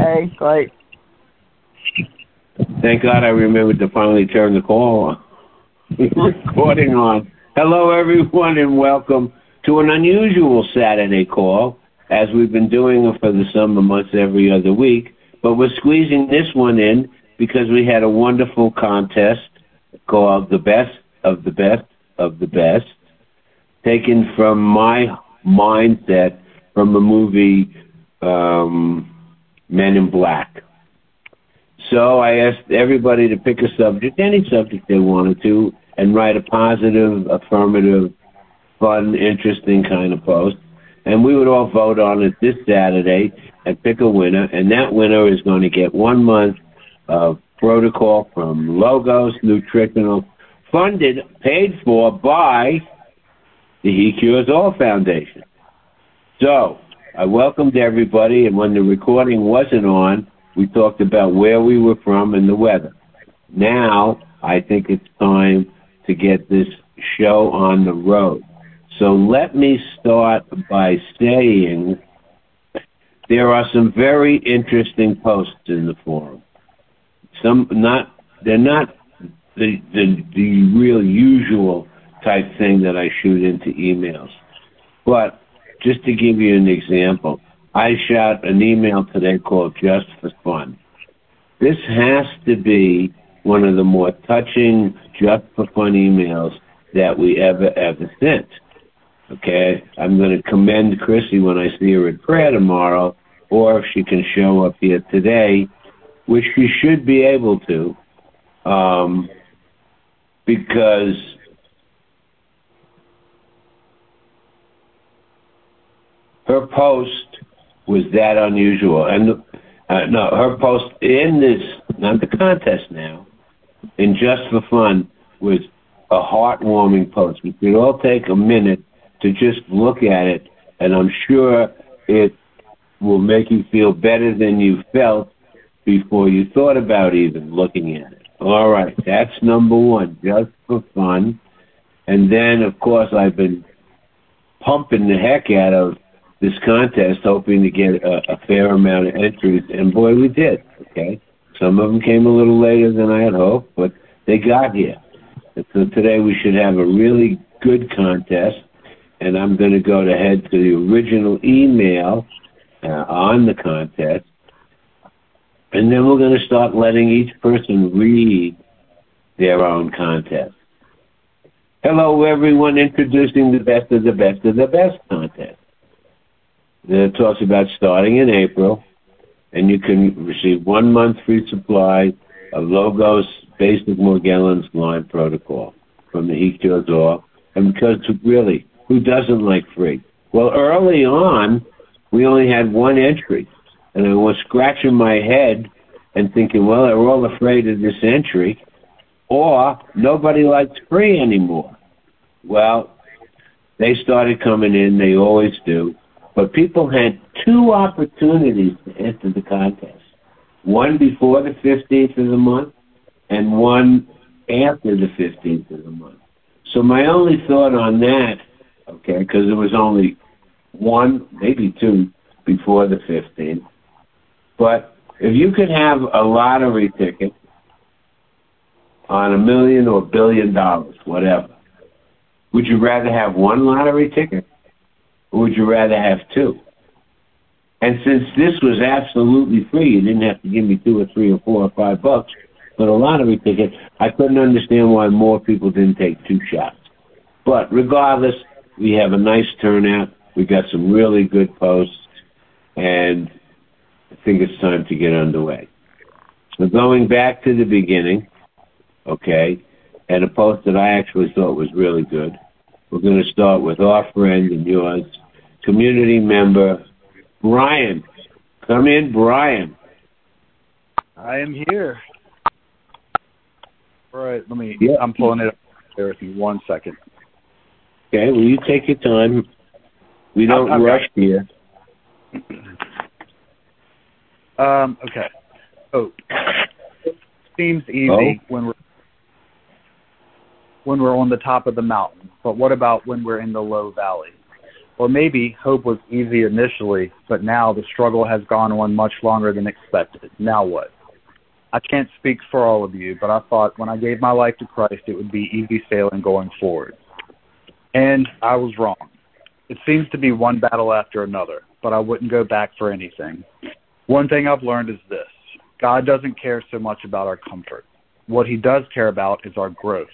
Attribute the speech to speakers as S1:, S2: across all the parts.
S1: Okay, great.
S2: Thank God I remembered to finally turn the call on. Recording on. Hello, everyone, and welcome to an unusual Saturday call, as we've been doing for the summer months every other week. But we're squeezing this one in because we had a wonderful contest called The Best of the Best of the Best, taken from my mindset from the movie Men in Black. So I asked everybody to pick a subject, any subject they wanted to, and write a positive, affirmative, fun, interesting kind of post. And we would all vote on it this Saturday and pick a winner. And that winner is going to get 1 month of protocol from Logos Nutritional, funded, paid for by the He Cures All Foundation. So I welcomed everybody, and when the recording wasn't on, we talked about where we were from and the weather. Now, I think it's time to get this show on the road. So let me start by saying there are some very interesting posts in the forum. They're not the real usual type thing that I shoot into emails. But just to give you an example, I shot an email today called Just for Fun. This has to be one of the more touching Just for Fun emails that we ever sent. Okay? I'm going to commend Chrissy when I see her at prayer tomorrow, or if she can show up here today, which she should be able to, because her post was that unusual. And her post in this, not the contest now, in Just for Fun, was a heartwarming post. We could all take a minute to just look at it, and I'm sure it will make you feel better than you felt before you thought about even looking at it. All right, that's number one, Just for Fun. And then, of course, I've been pumping the heck out of this contest, hoping to get a fair amount of entries, and boy, we did, okay? Some of them came a little later than I had hoped, but they got here. And so today we should have a really good contest, and I'm going to go ahead to the original email on the contest, and then we're going to start letting each person read their own contest. Hello, everyone, introducing the Best of the Best of the Best contest. It talks about starting in April, and you can receive 1 month free supply of Logos Basic Morgellons Lyme Protocol from the He Cures All. And because really, who doesn't like free? Well, early on, we only had one entry, and I was scratching my head and thinking, well, they're all afraid of this entry, or nobody likes free anymore. Well, they started coming in, they always do. But people had 2 opportunities to enter the contest. One before the 15th of the month and one after the 15th of the month. So my only thought on that, okay, because there was only 1, maybe 2 before the 15th. But if you could have a lottery ticket on $1 million or $1 billion, whatever, would you rather have 1 lottery ticket? Or would you rather have 2? And since this was absolutely free, you didn't have to give me $2 or $3 or $4 or $5 for the lottery ticket, I couldn't understand why more people didn't take 2 shots. But regardless, we have a nice turnout. We got some really good posts, and I think it's time to get underway. So going back to the beginning, okay, and a post that I actually thought was really good. We're going to start with our friend and yours, community member, Brian. Come in, Brian.
S3: I am here. All right, I'm pulling it up there with you 1 second.
S2: Okay, well, you take your time. We don't rush here.
S3: Okay. Oh, seems easy when we're on the top of the mountain, but what about when we're in the low valley? Or maybe hope was easy initially, but now the struggle has gone on much longer than expected. Now what? I can't speak for all of you, but I thought when I gave my life to Christ, it would be easy sailing going forward. And I was wrong. It seems to be one battle after another, but I wouldn't go back for anything. One thing I've learned is this: God doesn't care so much about our comfort. What he does care about is our growth.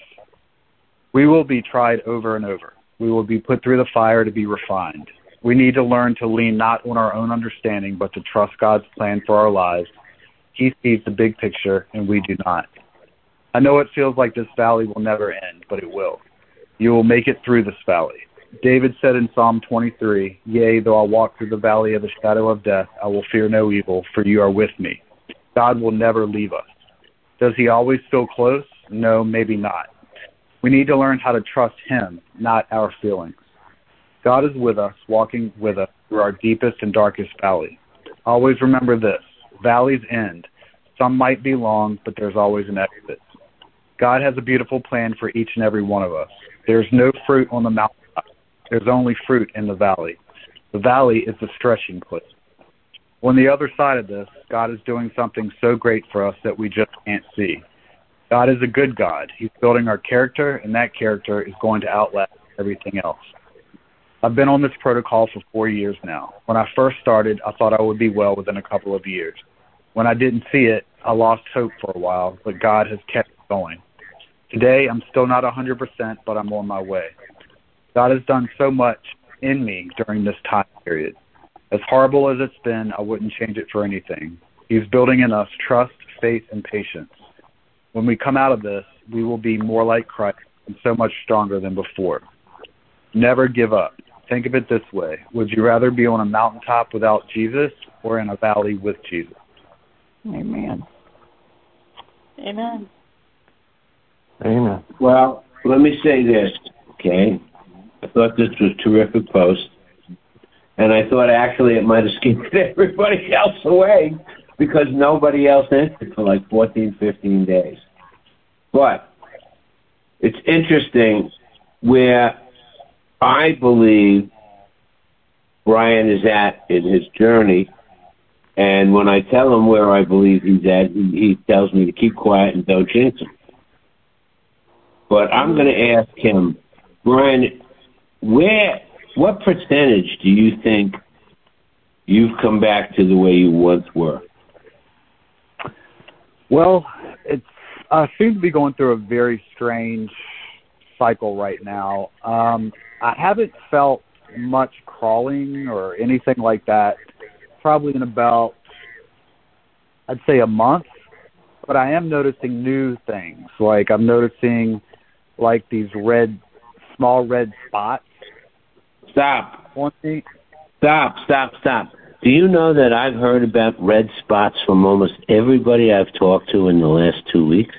S3: We will be tried over and over. We will be put through the fire to be refined. We need to learn to lean not on our own understanding, but to trust God's plan for our lives. He sees the big picture, and we do not. I know it feels like this valley will never end, but it will. You will make it through this valley. David said in Psalm 23, "Yea, though I walk through the valley of the shadow of death, I will fear no evil, for you are with me." God will never leave us. Does he always feel close? No, maybe not. We need to learn how to trust him, not our feelings. God is with us, walking with us through our deepest and darkest valley. Always remember this: valleys end. Some might be long, but there's always an exit. God has a beautiful plan for each and every one of us. There's no fruit on the mountaintop. There's only fruit in the valley. The valley is the stretching place. On the other side of this, God is doing something so great for us that we just can't see. God is a good God. He's building our character, and that character is going to outlast everything else. I've been on this protocol for 4 years now. When I first started, I thought I would be well within a couple of years. When I didn't see it, I lost hope for a while, but God has kept going. Today, I'm still not 100%, but I'm on my way. God has done so much in me during this time period. As horrible as it's been, I wouldn't change it for anything. He's building in us trust, faith, and patience. When we come out of this, we will be more like Christ and so much stronger than before. Never give up. Think of it this way: would you rather be on a mountaintop without Jesus or in a valley with Jesus?
S1: Amen.
S4: Amen.
S1: Amen.
S2: Well, let me say this, okay? I thought this was a terrific post, and I thought actually it might have scared everybody else away because nobody else answered for like 14, 15 days. But it's interesting where I believe Brian is at in his journey, and when I tell him where I believe he's at, he tells me to keep quiet and don't jinx him. But I'm going to ask him, Brian, what percentage do you think you've come back to the way you once were?
S3: Well, I seem to be going through a very strange cycle right now. I haven't felt much crawling or anything like that probably in about, I'd say, a month. But I am noticing new things. Like I'm noticing like these small red spots.
S2: Stop.
S3: On me.
S2: Stop. Do you know that I've heard about red spots from almost everybody I've talked to in the last 2 weeks?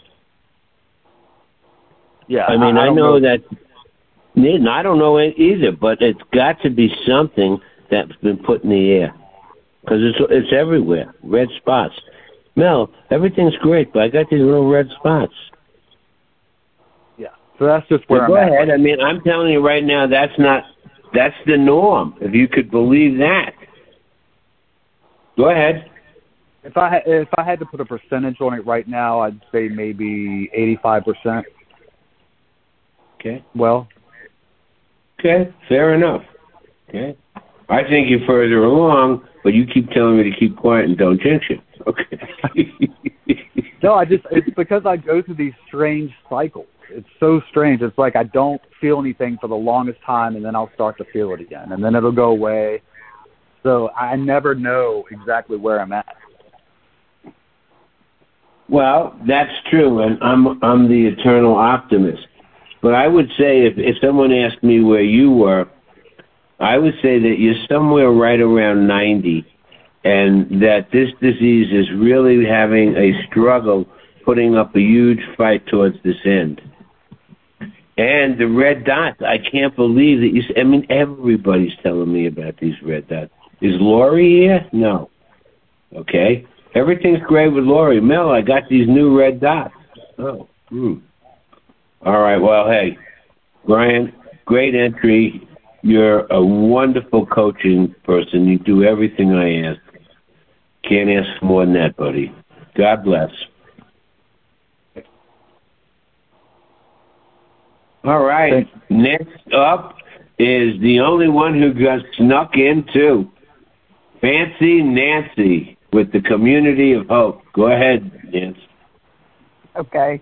S3: Yeah.
S2: I mean, I know that. I don't know it either, but it's got to be something that's been put in the air because it's everywhere. Red spots. Mel, everything's great, but I got these little red spots.
S3: Yeah. So that's just where
S2: go
S3: I'm
S2: ahead.
S3: at.
S2: I mean, I'm telling you right now, that's the norm. If you could believe that. Go ahead.
S3: If I had to put a percentage on it right now, I'd say maybe 85%.
S2: Okay.
S3: Well.
S2: Okay, fair enough. Okay. I think you're further along, but you keep telling me to keep quiet and don't jinx it. Okay.
S3: No, it's because I go through these strange cycles. It's so strange. It's like I don't feel anything for the longest time, and then I'll start to feel it again, and then it'll go away. So I never know exactly where I'm at.
S2: Well, that's true, and I'm the eternal optimist. But I would say if someone asked me where you were, I would say that you're somewhere right around 90, and that this disease is really having a struggle putting up a huge fight towards this end. And the red dots, I can't believe that everybody's telling me about these red dots. Is Lori here? No. Okay. Everything's great with Lori. Mel, I got these new red dots. Oh. All right. Well, hey, Brian, great entry. You're a wonderful coaching person. You do everything I ask. Can't ask for more than that, buddy. God bless. All right. Next up is the only one who got snuck in, too. Fancy Nancy with the Community of Hope. Go ahead, Nancy.
S1: Okay.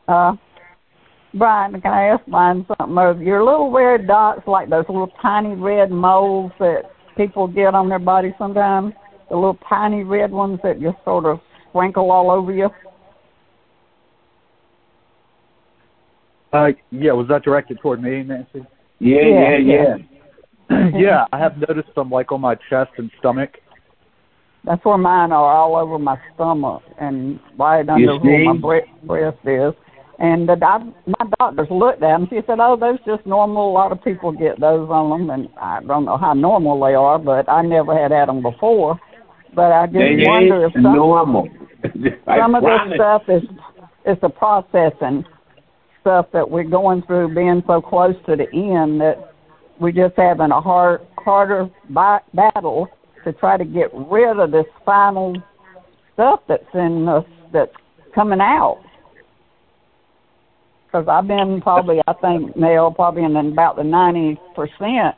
S1: Brian, can I ask Brian something? Are your little red dots like those little tiny red moles that people get on their body sometimes? The little tiny red ones that just sort of sprinkle all over you?
S3: Yeah, was that directed toward me, Nancy?
S2: Yeah.
S3: Yeah, I have noticed them like on my chest and stomach.
S1: That's where mine are, all over my stomach and right under where my breast is. And my doctors looked at them. She said, "Oh, those just normal. A lot of people get those on them." And I don't know how normal they are, but I never had them before. But I just wonder if
S2: normal.
S1: some of this stuff is the processing stuff that we're going through, being so close to the end, that we're just having a harder battle to try to get rid of this final stuff that's in us, that's coming out. Because I've been probably, I think, Nell, probably in about the 90%,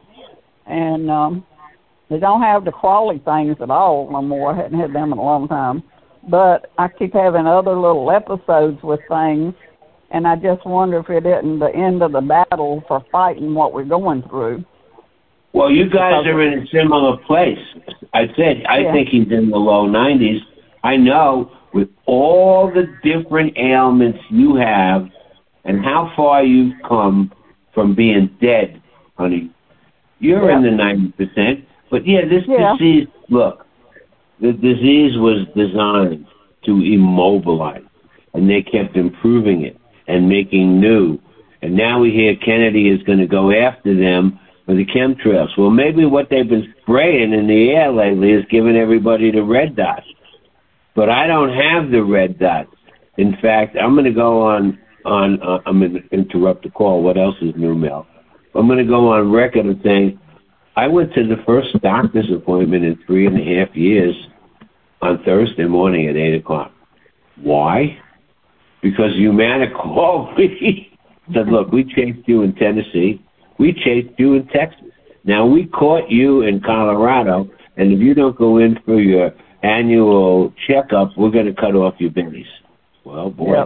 S1: and they don't have the crawly things at all no more. I hadn't had them in a long time. But I keep having other little episodes with things, and I just wonder if it isn't the end of the battle for fighting what we're going through.
S2: Well, you guys are in a similar place. I think he's in the low 90s. I know with all the different ailments you have and how far you've come from being dead, honey, you're in the 90%. But, this disease, look, the disease was designed to immobilize, and they kept improving it and making new. And now we hear Kennedy is going to go after them for the chemtrails. Well, maybe what they've been spraying in the air lately is giving everybody the red dots. But I don't have the red dots. In fact, I'm going to go on I'm going to interrupt the call. What else is new, Mel? I'm going to go on record of saying I went to the first doctor's appointment in 3.5 years on Thursday morning at 8 o'clock. Why? Because Humana called me, said, look, we chased you in Tennessee. We chased you in Texas. Now, we caught you in Colorado, and if you don't go in for your annual checkup, we're going to cut off your bennies. Well, boy,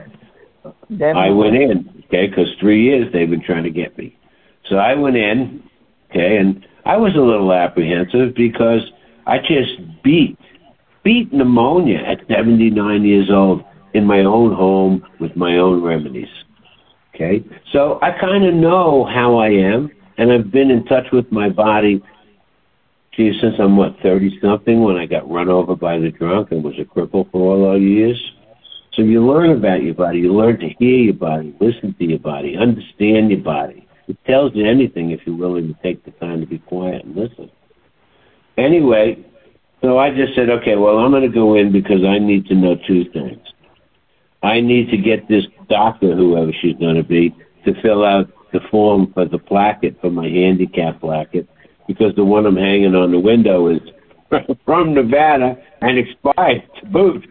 S2: I went in, because 3 years they've been trying to get me. So I went in, and I was a little apprehensive because I just beat pneumonia at 79 years old in my own home with my own remedies. Okay? So I kind of know how I am, and I've been in touch with my body, since I'm, 30-something, when I got run over by the drunk and was a cripple for all those years. So you learn about your body. You learn to hear your body, listen to your body, understand your body. It tells you anything if you're willing to take the time to be quiet and listen. Anyway, so I just said, okay, well, I'm going to go in because I need to know two things. I need to get this doctor, whoever she's going to be, to fill out the form for the placket, for my handicap placket, because the one I'm hanging on the window is from Nevada and expired to boot.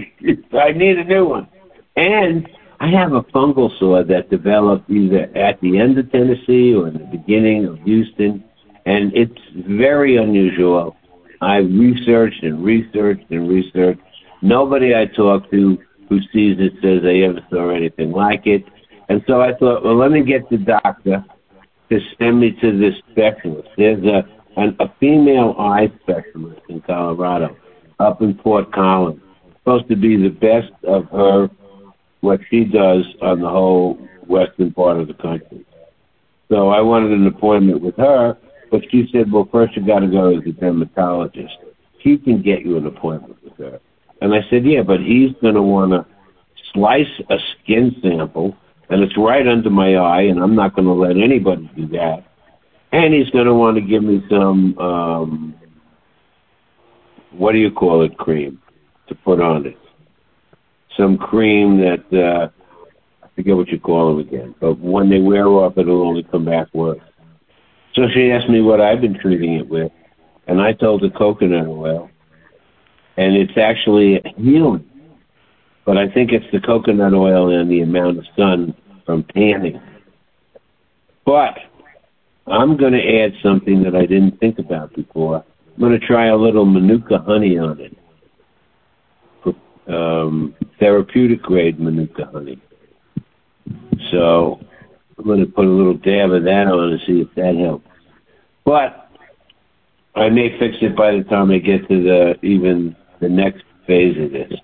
S2: I need a new one. And I have a fungal sore that developed either at the end of Tennessee or in the beginning of Houston, and it's very unusual. I've researched and researched and researched. Nobody I talk to who sees it says they ever saw anything like it. And so I thought, well, let me get the doctor to send me to this specialist. There's a female eye specialist in Colorado up in Fort Collins, supposed to be the best of her, what she does on the whole western part of the country. So I wanted an appointment with her, but she said, well, first you got to go to the dermatologist. He can get you an appointment with her. And I said, yeah, but he's going to want to slice a skin sample, and it's right under my eye, and I'm not going to let anybody do that. And he's going to want to give me some, cream to put on it. Some cream that, I forget what you call them again, but when they wear off, it'll only come back worse. So she asked me what I've been treating it with, and I told her coconut oil, and it's actually healing. But I think it's the coconut oil and the amount of sun from tanning. But I'm going to add something that I didn't think about before. I'm going to try a little Manuka honey on it. Therapeutic grade Manuka honey. So I'm going to put a little dab of that on and see if that helps. But I may fix it by the time I get to the next phase of this.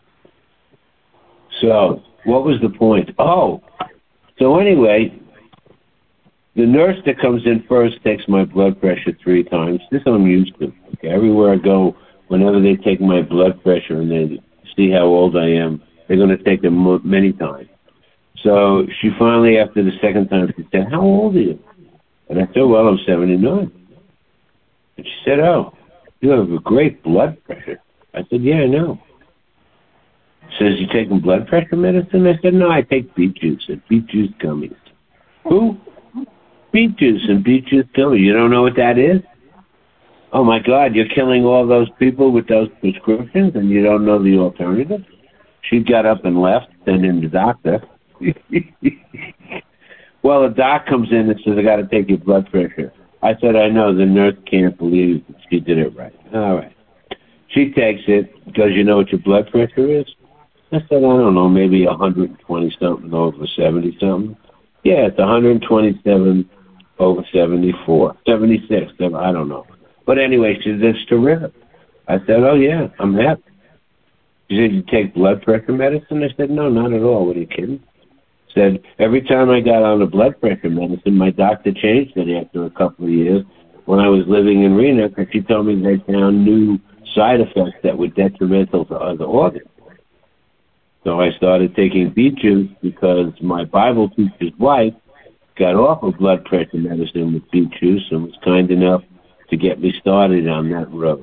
S2: So what was the point? Oh, so anyway, the nurse that comes in first takes my blood pressure 3 times. This I'm used to. Okay, everywhere I go, whenever they take my blood pressure and they see how old I am, they're going to take it many times. So she finally, after the second time, she said, "How old are you?" And I said, "Well, I'm 79. And she said, "Oh, you have a great blood pressure." I said, "Yeah, I know." She says, "You taking blood pressure medicine?" I said, "No, I take beet juice and beet juice gummies." Who? Beet juice and beet juice gummies. You don't know what that is? Oh, my God, you're killing all those people with those prescriptions and you don't know the alternative? She got up and left, sent in the doctor. Well, the doc comes in and says, "I got to take your blood pressure." I said, "I know." The nurse can't believe she did it right. All right. She takes it because you know what your blood pressure is? I said, "I don't know, maybe 120-something over 70-something. Yeah, it's 127 over 74. 76, I don't know. But anyway, she said, "That's terrific." I said, "Oh, yeah, I'm happy." She said, "You take blood pressure medicine?" I said, "No, not at all. What are you kidding?" Said, "Every time I got on the blood pressure medicine, my doctor changed it after a couple of years when I was living in Reno because she told me they found new side effects that were detrimental to other organs." So I started taking beet juice because my Bible teacher's wife got off of blood pressure medicine with beet juice and was kind enough to get me started on that road.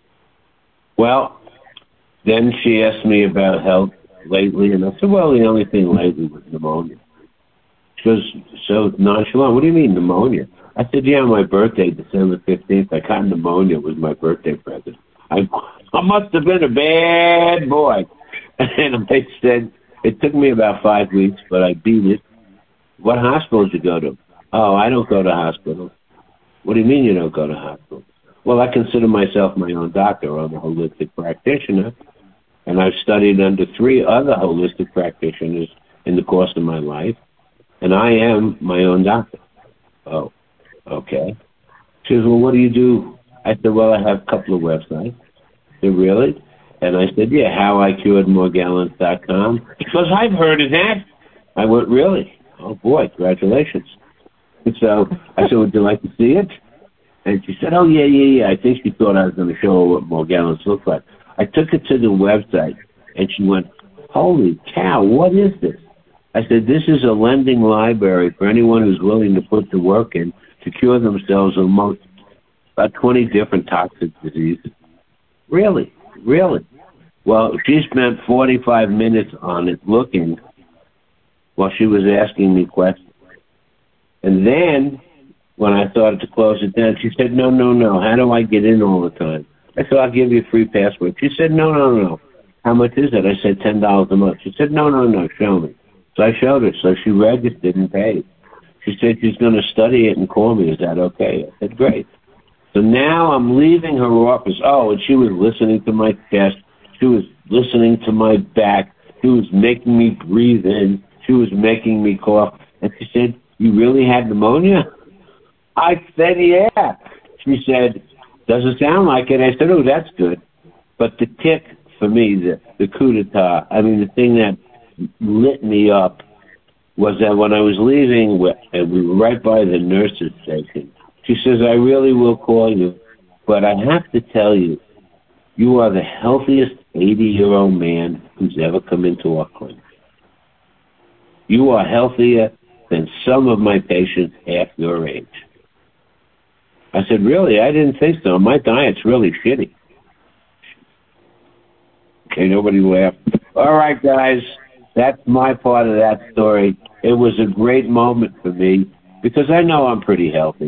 S2: Well, then she asked me about health lately, and I said, "Well, the only thing lately was pneumonia." She goes, so nonchalant, "What do you mean pneumonia?" I said, "Yeah, my birthday, December 15th, I got pneumonia. It was my birthday present. I must have been a bad boy." And they said, "It took me about 5 weeks, but I beat it." "What hospital did you go to?" "Oh, I don't go to hospitals." "What do you mean you don't go to hospitals?" "Well, I consider myself my own doctor. I'm a holistic practitioner, and I've studied under 3 other holistic practitioners in the course of my life, and I am my own doctor." "Oh, okay." She says, "Well, what do you do?" I said, "Well, I have a couple of websites." She said, "Really?" And I said, "Yeah, HowICuredMorgellons.com. Because I've heard of that. I went, "Really? Oh, boy, congratulations." And so I said, "Would you like to see it?" And she said, "Oh, yeah. I think she thought I was going to show her what Morgellons look like." I took her to the website, and she went, "Holy cow, what is this?" I said, "This is a lending library for anyone who's willing to put the work in to cure themselves of about 20 different toxic diseases." "Really? Really?" Well, she spent 45 minutes on it looking while she was asking me questions. And then, when I started to close it down, she said, No. How do I get in all the time?" I said, "I'll give you a free password." She said, No. "How much is it?" I said, $10 a month. She said, No, show me. So I showed her. So she registered and paid. She said she's going to study it and call me. Is that okay? I said, great. So now I'm leaving her office. Oh, and she was listening to my chest. She was listening to my back. She was making me breathe in. She was making me cough. And she said, "You really had pneumonia?" I said, "Yeah." She said, "Does it sound like it?" I said, "Oh, that's good." But the kick for me, the coup d'etat, the thing that lit me up was that when I was leaving, and we were right by the nurse's station, she says, "I really will call you, but I have to tell you, you are the healthiest 80-year-old man who's ever come into our clinic. You are healthier than some of my patients half your age." I said, "Really? I didn't think so. My diet's really shitty." Okay, nobody laughed. All right, guys, that's my part of that story. It was a great moment for me because I know I'm pretty healthy,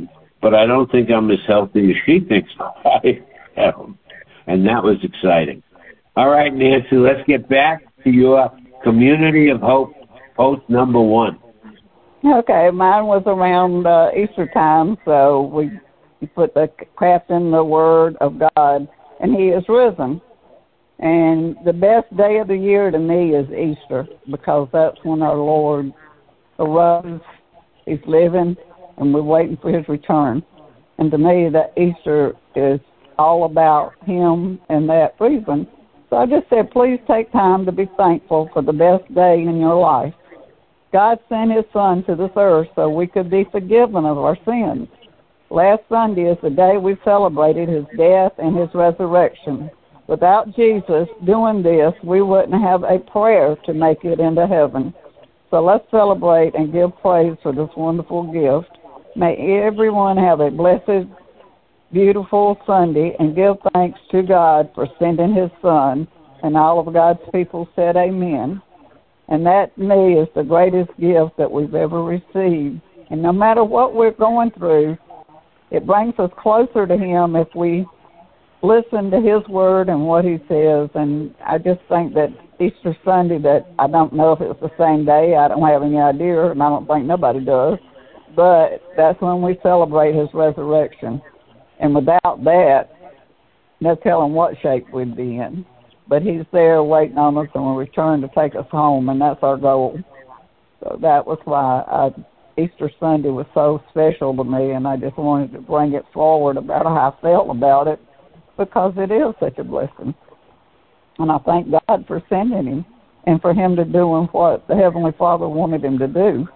S2: but I don't think I'm as healthy as she thinks I am. And that was exciting. All right, Nancy, let's get back to your Community of Hope post number 1.
S1: Okay, mine was around Easter time, so we put the craft in the Word of God, and He is risen. And the best day of the year to me is Easter, because that's when our Lord arose. He's living, and we're waiting for His return. And to me, that Easter is all about Him and that reason. So I just said, please take time to be thankful for the best day in your life. God sent His Son to this earth so we could be forgiven of our sins. Last Sunday is the day we celebrated His death and His resurrection. Without Jesus doing this, we wouldn't have a prayer to make it into heaven. So let's celebrate and give praise for this wonderful gift. May everyone have a blessed, beautiful Sunday, and give thanks to God for sending His Son. And all of God's people said amen. And that, to me, is the greatest gift that we've ever received. And no matter what we're going through, it brings us closer to Him if we listen to His Word and what He says. And I just think that Easter Sunday, that I don't know if it's the same day, I don't have any idea, and I don't think nobody does, but that's when we celebrate His resurrection. And without that, no telling what shape we'd be in. But He's there waiting on us when we return to take us home, and that's our goal. So that was why Easter Sunday was so special to me, and I just wanted to bring it forward about how I felt about it, because it is such a blessing. And I thank God for sending Him and for Him to doing what the Heavenly Father wanted Him to do.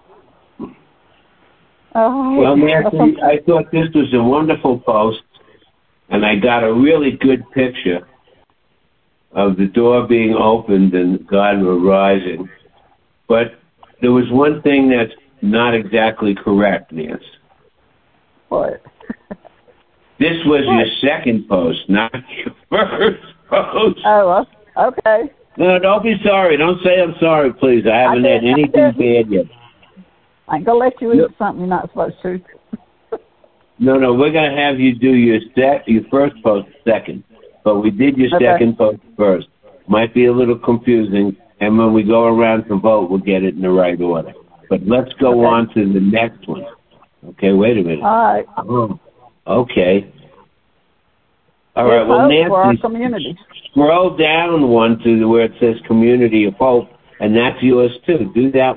S2: Well, Nancy, I thought this was a wonderful post, and I got a really good picture of the door being opened and God rising. But there was one thing that's not exactly correct, Nancy.
S1: What?
S2: This was your second post, not your first post.
S1: Oh, okay.
S2: No, don't be sorry. Don't say I'm sorry, please. I haven't had anything bad yet.
S1: I ain't going to let you eat something you're not supposed to.
S2: No, we're going to have you do your first post second. But we did your second post first. Might be a little confusing, and when we go around to vote, we'll get it in the right order. But let's go on to the next one. Okay, wait a minute.
S1: All right.
S2: Oh, okay. All right, well, Nancy,
S1: for our community.
S2: Scroll down one to where it says Community of Hope, and that's yours too. Do that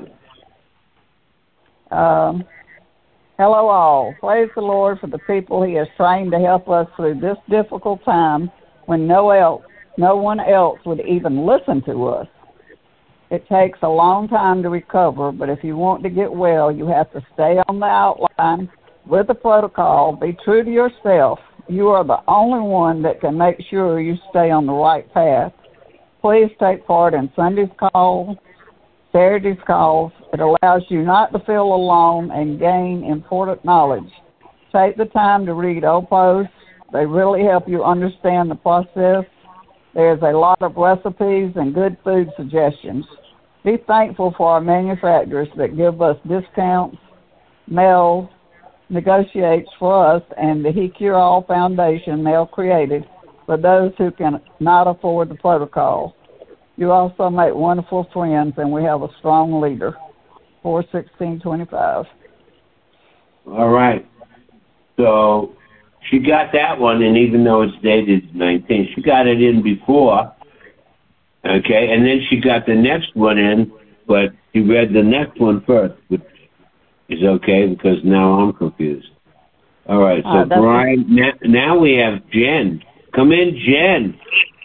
S2: one.
S1: Hello all. Praise the Lord for the people He has trained to help us through this difficult time when no one else would even listen to us. It takes a long time to recover, but if you want to get well, you have to stay on the outline with the protocol. Be true to yourself. You are the only one that can make sure you stay on the right path. Please take part in Sunday's call, Saturday's calls. It allows you not to feel alone and gain important knowledge. Take the time to read old posts. They really help you understand the process. There's a lot of recipes and good food suggestions. Be thankful for our manufacturers that give us discounts. Mel negotiates for us, and the He Cure All Foundation Mel created for those who cannot afford the protocol. You also make wonderful friends, and we have a strong leader. 4/16/25.
S2: All right. So she got that one, and even though it's dated 19, she got it in before. Okay, and then she got the next one in, but she read the next one first, which is okay because now I'm confused. All right, so Brian, now we have Jen. Come in, Jen.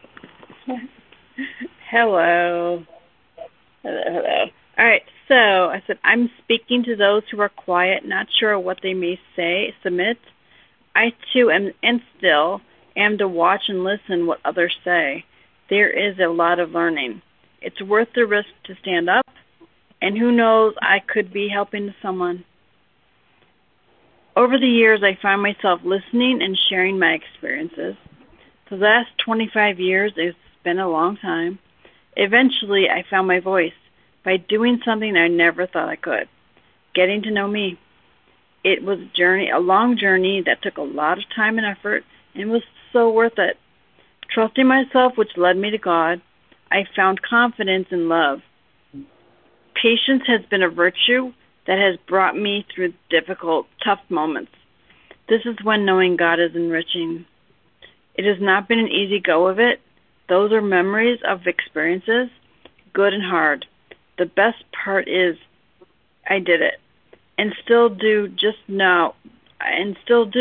S4: Hello. Hello. All right, so I said, I'm speaking to those who are quiet, not sure what they may say, submit. I, too, am, and still am to watch and listen what others say. There is a lot of learning. It's worth the risk to stand up, and who knows, I could be helping someone. Over the years, I find myself listening and sharing my experiences. For the last 25 years, it's been a long time. Eventually, I found my voice by doing something I never thought I could, getting to know me. It was a long journey that took a lot of time and effort, and was so worth it. Trusting myself, which led me to God, I found confidence in love. Patience has been a virtue that has brought me through difficult, tough moments. This is when knowing God is enriching. It has not been an easy go of it. Those are memories of experiences, good and hard. The best part is I did it, and still do just now. I'm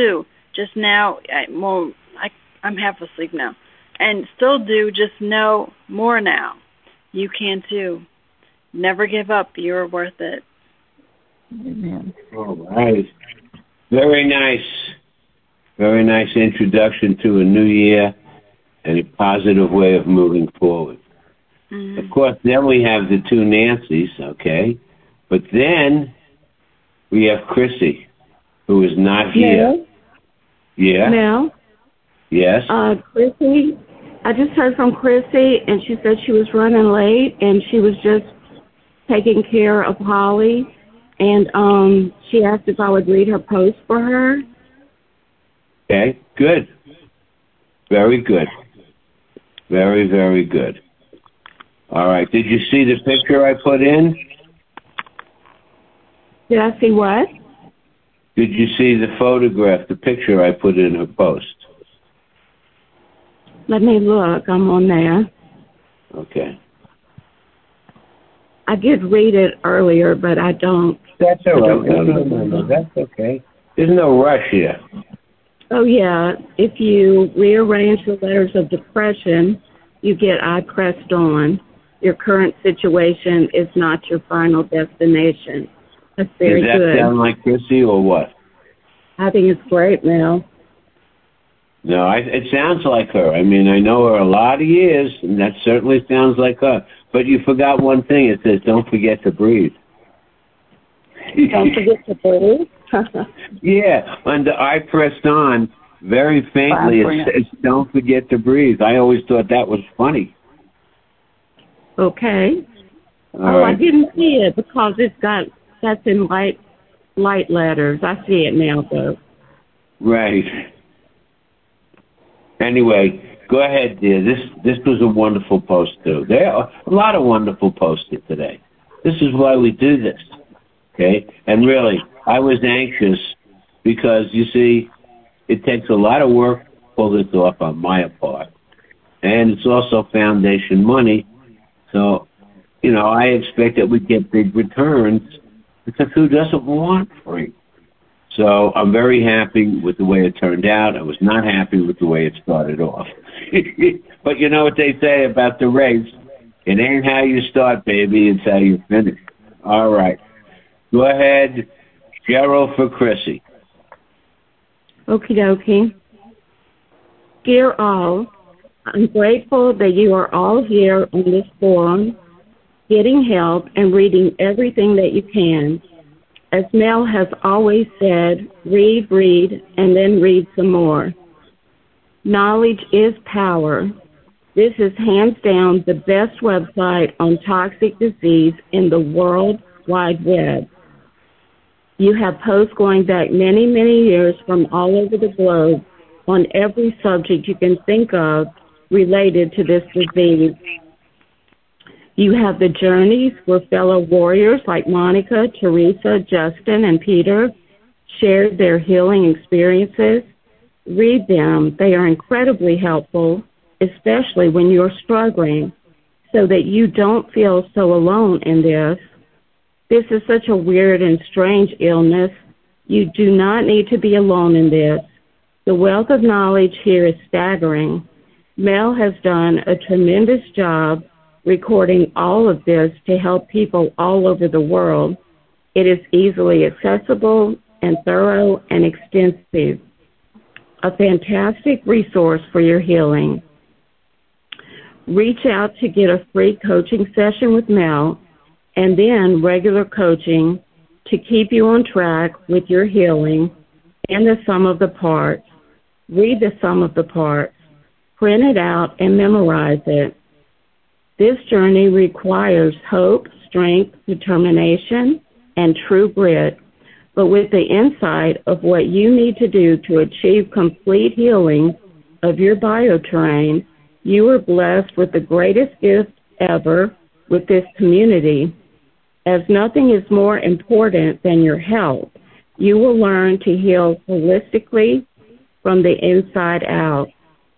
S4: half asleep now, and still do just know more now. You can too. Never give up. You're worth it.
S1: Amen.
S2: All right. Very nice. Very nice introduction to a new year and a positive way of moving forward. Mm-hmm. Of course, then we have the two Nancys, okay? But then we have Chrissy, who is not here.
S5: Mel?
S2: Yeah?
S5: Mel?
S2: Yes?
S5: Chrissy, I just heard from Chrissy, and she said she was running late, and she was just taking care of Holly, and she asked if I would read her post for her.
S2: Okay, good. Very good. Very, very good. All right. Did you see the picture I put in?
S5: Did I see what?
S2: Did you see the photograph, the picture I put in her post?
S5: Let me look. I'm on there.
S2: Okay.
S5: I did read it earlier, but I don't.
S2: That's all right. No. That's okay. There's no rush here.
S5: Oh, yeah. If you rearrange the letters of depression, you get I pressed on. Your current situation is not your final destination. That's very good.
S2: Does that sound like Chrissy or what?
S5: I think it's great, Mel.
S2: No, it sounds like her. I mean, I know her a lot of years, and that certainly sounds like her. But you forgot one thing. It says, don't forget to breathe.
S5: Don't forget to breathe?
S2: Yeah, under I pressed on, very faintly, it says, don't forget to breathe. I always thought that was funny.
S5: Okay.
S2: All right.
S5: I didn't see it because that's in light letters. I see it now, though.
S2: Right. Anyway, go ahead, dear. This was a wonderful post, too. There are a lot of wonderful posts today. This is why we do this, okay? And really, I was anxious because, you see, it takes a lot of work to pull this off on my part. And it's also foundation money. So, I expect that we get big returns because who doesn't want free? So I'm very happy with the way it turned out. I was not happy with the way it started off. But you know what they say about the race? It ain't how you start, baby. It's how you finish. All right. Go ahead, Gerald, for Chrissy.
S5: Okie dokie. Dear all, I'm grateful that you are all here on this forum, getting help and reading everything that you can. As Mel has always said, read, and then read some more. Knowledge is power. This is hands down the best website on toxic disease in the World Wide Web. You have posts going back many, many years from all over the globe on every subject you can think of related to this disease. You have the journeys where fellow warriors like Monica, Teresa, Justin, and Peter shared their healing experiences. Read them. They are incredibly helpful, especially when you're struggling, so that you don't feel so alone in this. This is such a weird and strange illness. You do not need to be alone in this. The wealth of knowledge here is staggering. Mel has done a tremendous job recording all of this to help people all over the world. It is easily accessible and thorough and extensive. A fantastic resource for your healing. Reach out to get a free coaching session with Mel and then regular coaching to keep you on track with your healing and the sum of the parts. Read the sum of the parts. Print it out and memorize it. This journey requires hope, strength, determination, and true grit. but with the insight of what you need to do to achieve complete healing of your bioterrain, you are blessed with the greatest gift ever with this community. As nothing is more important than your health, you will learn to heal holistically from the inside out.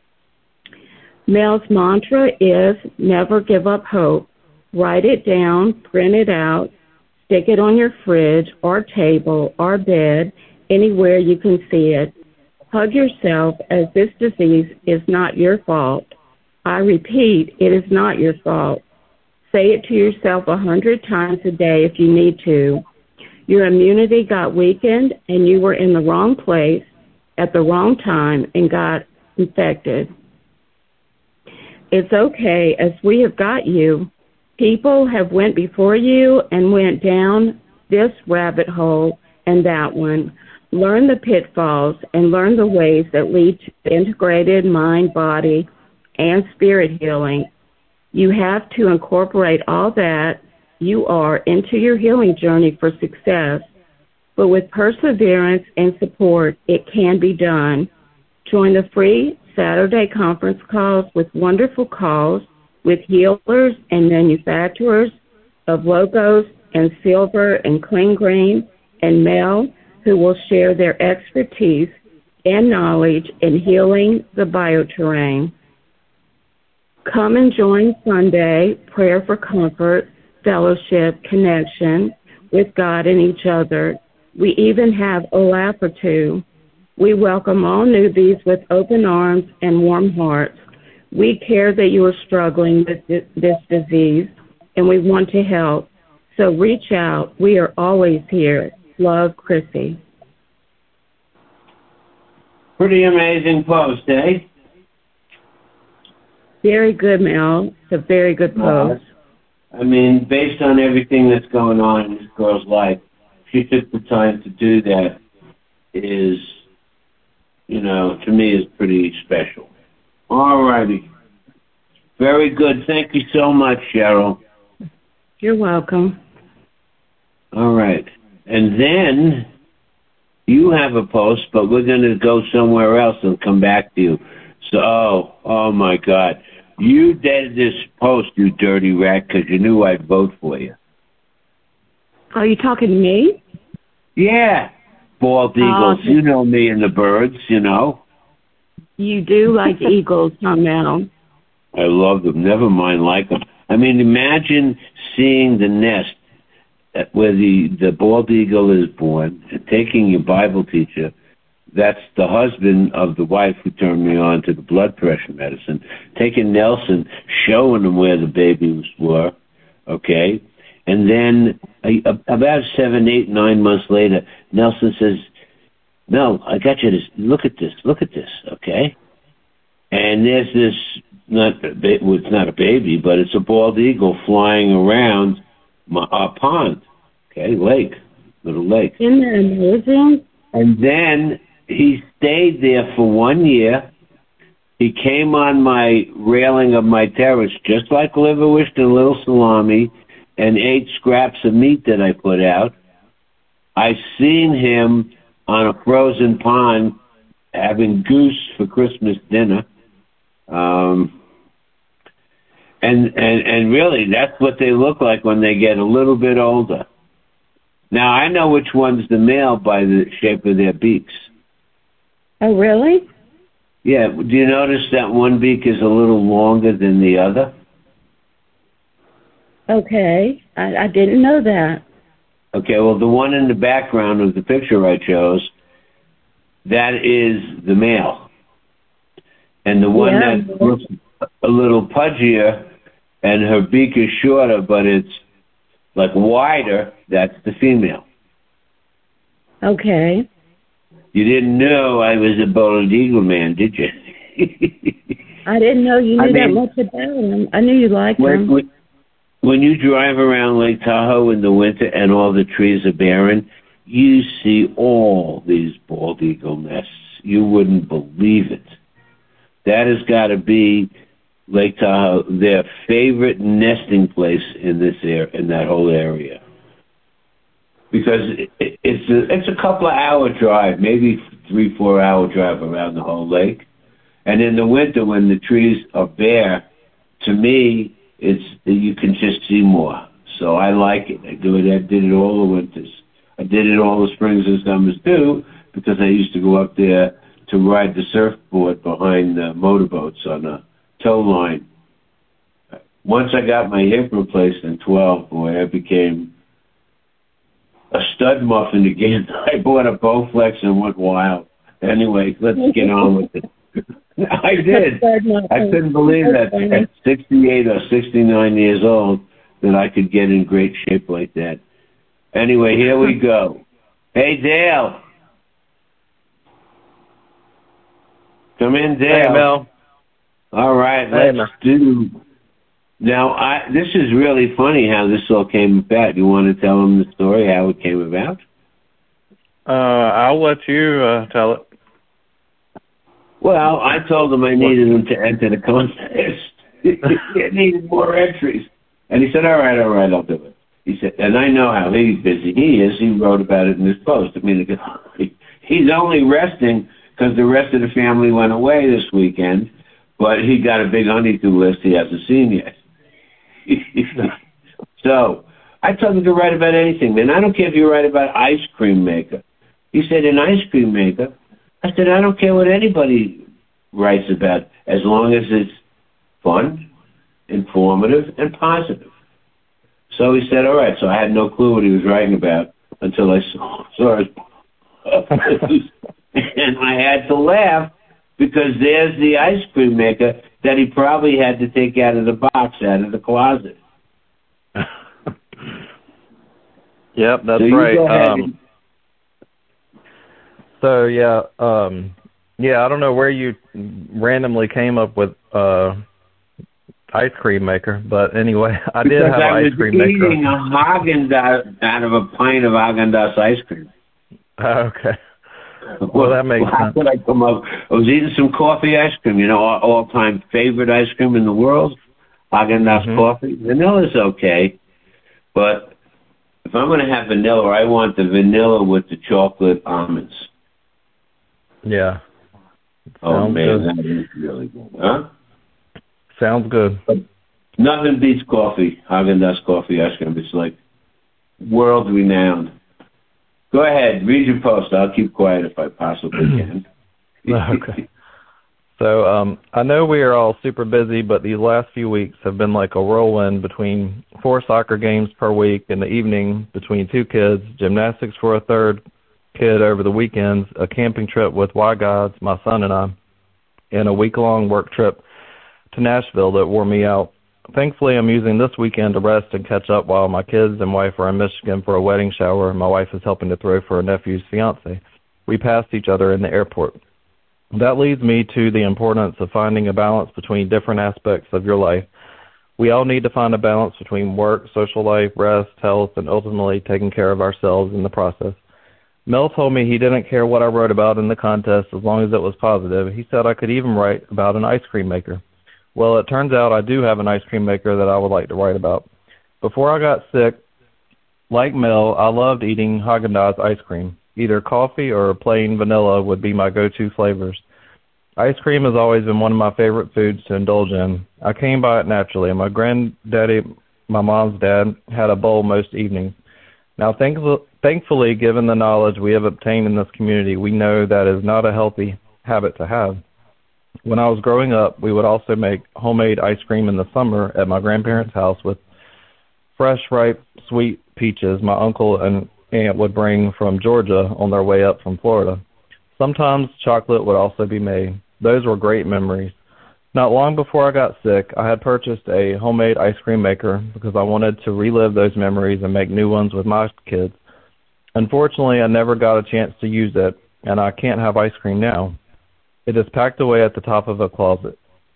S5: Mel's mantra is never give up hope. Write it down, print it out, stick it on your fridge or table or bed, anywhere you can see it. Hug yourself, as this disease is not your fault. I repeat, it is not your fault. Say it to yourself 100 times a day if you need to. Your immunity got weakened and you were in the wrong place at the wrong time and got infected. It's okay, as we have got you. People have went before you and went down this rabbit hole and that one. Learn the pitfalls and learn the ways that lead to integrated mind, body, and spirit healing. You have to incorporate all that you are into your healing journey for success. But with perseverance and support, it can be done. Join the free Saturday conference calls with wonderful calls with healers and manufacturers of logos and silver and clean green and Mel, who will share their expertise and knowledge in healing the bioterrain. Come and join Sunday, prayer for comfort, fellowship, connection with God and each other. We even have a laugh or two. We welcome all newbies with open arms and warm hearts. We care that you are struggling with this disease, and we want to help. So reach out. We are always here. Love, Chrissy.
S2: Pretty amazing post, eh?
S5: Very good, Mel. It's a very good post.
S2: I mean, based on everything that's going on in this girl's life, she took the time to do that is, to me is pretty special. All righty. Very good. Thank you so much, Cheryl.
S5: You're welcome.
S2: All right. And then you have a post, but we're going to go somewhere else and come back to you. So, oh my God. You did this post, you dirty rat, because you knew I'd vote for you.
S5: Are you talking to me?
S2: Yeah. Bald eagles. You know me and the birds, You do like eagles, huh, Mel? I love them. Never mind like them. I mean, imagine seeing the nest where the bald eagle is born and taking your Bible teacher, that's the husband of the wife who turned me on to the blood pressure medicine, taking Nelson, showing him where the babies were, okay? And then about 7, 8, 9 months later, Nelson says, "No, I got you this. Look at this, okay?" And there's this, it's not a baby, but it's a bald eagle flying around a pond, okay, little lake.
S5: Isn't that amazing?
S2: And then he stayed there for 1 year. He came on my railing of my terrace, just like liverwurst and a little salami, and ate scraps of meat that I put out. I seen him on a frozen pond having goose for Christmas dinner. And really, that's what they look like when they get a little bit older. Now, I know which one's the male by the shape of their beaks.
S5: Oh, really?
S2: Yeah. Do you notice that one beak is a little longer than the other?
S5: Okay. I didn't know that.
S2: Okay, well, the one in the background of the picture I chose, that is the male. And the one that looks a little pudgier and her beak is shorter, but it's like wider, that's the female.
S5: Okay.
S2: You didn't know I was a bald eagle man, did you?
S5: I didn't know you knew that much about him. I knew you liked him.
S2: When you drive around Lake Tahoe in the winter and all the trees are barren, you see all these bald eagle nests. You wouldn't believe it. That has got to be Lake Tahoe, their favorite nesting place in this in that whole area. because it's a couple of hour drive, maybe 3-4 hour drive around the whole lake. And in the winter, when the trees are bare, to me, you can just see more. So I like it. I did it all the winters. I did it all the springs and summers too, because I used to go up there to ride the surfboard behind the motorboats on a tow line. Once I got my hip replaced in 12, boy, I became a stud muffin again. I bought a Bowflex and went wild. Anyway, let's get on with it. I did. I couldn't believe that at 68 or 69 years old that I could get in great shape like that. Anyway, here we go. Hey, Dale. Come in, Dale.
S6: Hey, Mel.
S2: All right, let's do. Now, this is really funny how this all came about. You want to tell them the story, how it came about?
S6: I'll let you tell it.
S2: Well, I told him I needed him to enter the contest. It needed more entries. And he said, all right, I'll do it. He said, and I know how busy he is. He wrote about it in his post. I mean, he's only resting because the rest of the family went away this weekend, but he got a big honeydew list he hasn't seen yet. So I told him to write about anything, man. I don't care if you write about ice cream maker. He said, an ice cream maker? I said, I don't care what anybody writes about as long as it's fun, informative, and positive. So he said, all right. So I had no clue what he was writing about until I saw his post. And I had to laugh because there's the ice cream maker that he probably had to take out of the box, out of the closet.
S6: Yep, that's
S2: so
S6: right. I don't know where you randomly came up with ice cream maker, but anyway, I did have an ice cream maker.
S2: I was eating a Haagen-Dazs out of a pint of Haagen-Dazs ice cream.
S6: Okay. Well, that makes sense.
S2: How could I come up? I was eating some coffee ice cream, all-time favorite ice cream in the world, Haagen-Dazs coffee. Vanilla's okay, but if I'm going to have vanilla, I want the vanilla with the chocolate almonds.
S6: Yeah.
S2: Oh, man, that is really good. Huh?
S6: Sounds good.
S2: Nothing beats coffee, Haagen-Dazs coffee ice cream. It's like world-renowned. Go ahead, read your post. I'll keep quiet if I possibly can.
S6: Okay. So I know we are all super busy, but these last few weeks have been like a whirlwind between 4 soccer games per week in the evening between 2 kids, gymnastics for a third kid over the weekends, a camping trip with Y-Gods, my son and I, and a week-long work trip to Nashville that wore me out. Thankfully, I'm using this weekend to rest and catch up while my kids and wife are in Michigan for a wedding shower. My wife is helping to throw for her nephew's fiance. We passed each other in the airport. That leads me to the importance of finding a balance between different aspects of your life. We all need to find a balance between work, social life, rest, health, and ultimately taking care of ourselves in the process. Mel told me he didn't care what I wrote about in the contest as long as it was positive. He said I could even write about an ice cream maker. Well, it turns out I do have an ice cream maker that I would like to write about. Before I got sick, like Mel, I loved eating Haagen-Dazs ice cream. Either coffee or plain vanilla would be my go-to flavors. Ice cream has always been one of my favorite foods to indulge in. I came by it naturally, and my granddaddy, my mom's dad, had a bowl most evenings. Now, thankfully, given the knowledge we have obtained in this community, we know that is not a healthy habit to have. When I was growing up, we would also make homemade ice cream in the summer at my grandparents' house with fresh, ripe, sweet peaches my uncle and aunt would bring from Georgia on their way up from Florida. Sometimes chocolate would also be made. Those were great memories. Not long before I got sick, I had purchased a homemade ice cream maker because I wanted to relive those memories and make new ones with my kids. Unfortunately, I never got a chance to use it, and I can't have ice cream now. It is packed away at the top of a closet.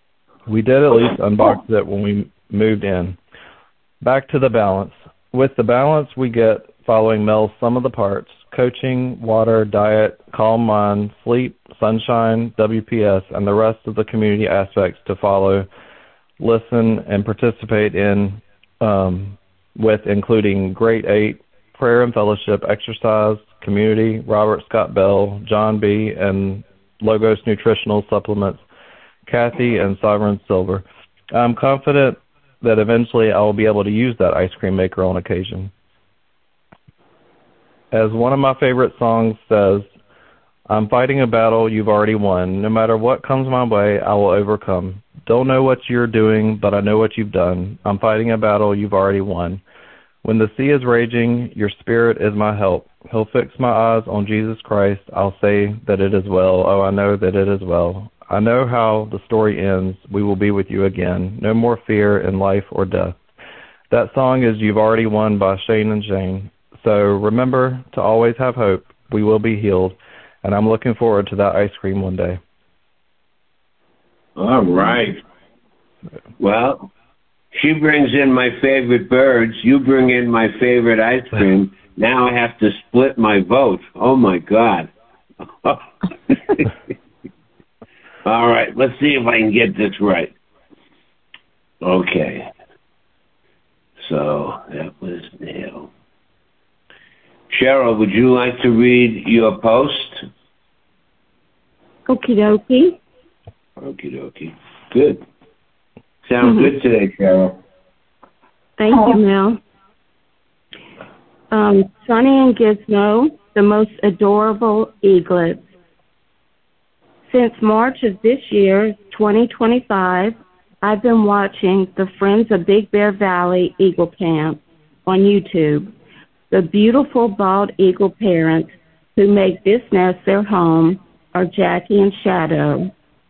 S6: We did at least unbox it when we moved in. Back to the balance. With the balance we get following Mel's sum of the parts, coaching, water, diet, calm mind, sleep, sunshine, WPS, and the rest of the community aspects to follow, listen, and participate in, with including grade 8 prayer and fellowship, exercise, community, Robert Scott Bell, John B., and Logos Nutritional Supplements, Kathy, and Sovereign Silver. I'm confident that eventually I will be able to use that ice cream maker on occasion. As one of my favorite songs says, I'm fighting a battle you've already won. No matter what comes my way, I will overcome. Don't know what you're doing, but I know what you've done. I'm fighting a battle you've already won. When the sea is raging, your spirit is my help. He'll fix my eyes on Jesus Christ. I'll say that it is well. Oh, I know that it is well. I know how the story ends. We will be with you again. No more fear in life or death. That song is You've Already Won by Shane and Jane. So remember to always have hope. We will be healed. And I'm looking forward to that ice cream one day.
S2: All right. Well, she brings in my favorite birds. You bring in my favorite ice cream. Now I have to split my vote. Oh, my God. All right. Let's see if I can get this right. Okay. So that was Neil. Cheryl, would you like to read your post?
S5: Okie dokie.
S2: Okie dokie. Good. Sounds good today, Cheryl.
S5: Thank you, Mel. Sonny and Gizmo, the most adorable eaglets. Since March of this year, 2025, I've been watching the Friends of Big Bear Valley Eagle Camp on YouTube. The beautiful bald eagle parents who make this nest their home are Jackie and Shadow.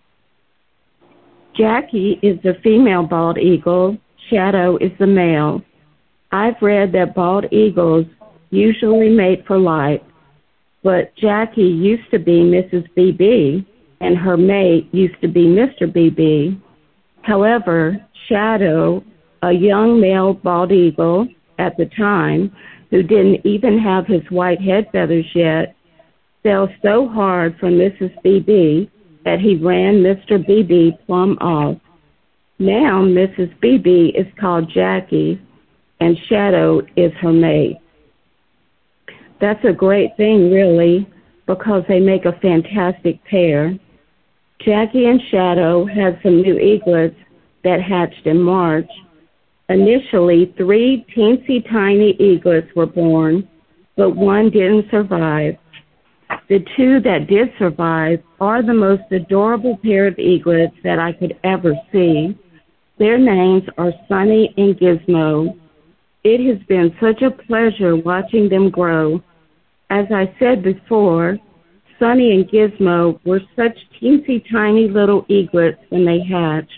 S5: Jackie is the female bald eagle. Shadow is the male. I've read that bald eagles usually mate for life, but Jackie used to be Mrs. BB, and her mate used to be Mr. BB. However, Shadow, a young male bald eagle at the time, who didn't even have his white head feathers yet, fell so hard from Mrs. BB that he ran Mr. BB plumb off. Now Mrs. BB is called Jackie, and Shadow is her mate. That's a great thing, really, because they make a fantastic pair. Jackie and Shadow had some new eaglets that hatched in March. Initially, 3 teensy-tiny eaglets were born, but one didn't survive. The 2 that did survive are the most adorable pair of eaglets that I could ever see. Their names are Sonny and Gizmo. It has been such a pleasure watching them grow. As I said before, Sonny and Gizmo were such teensy-tiny little eaglets when they hatched.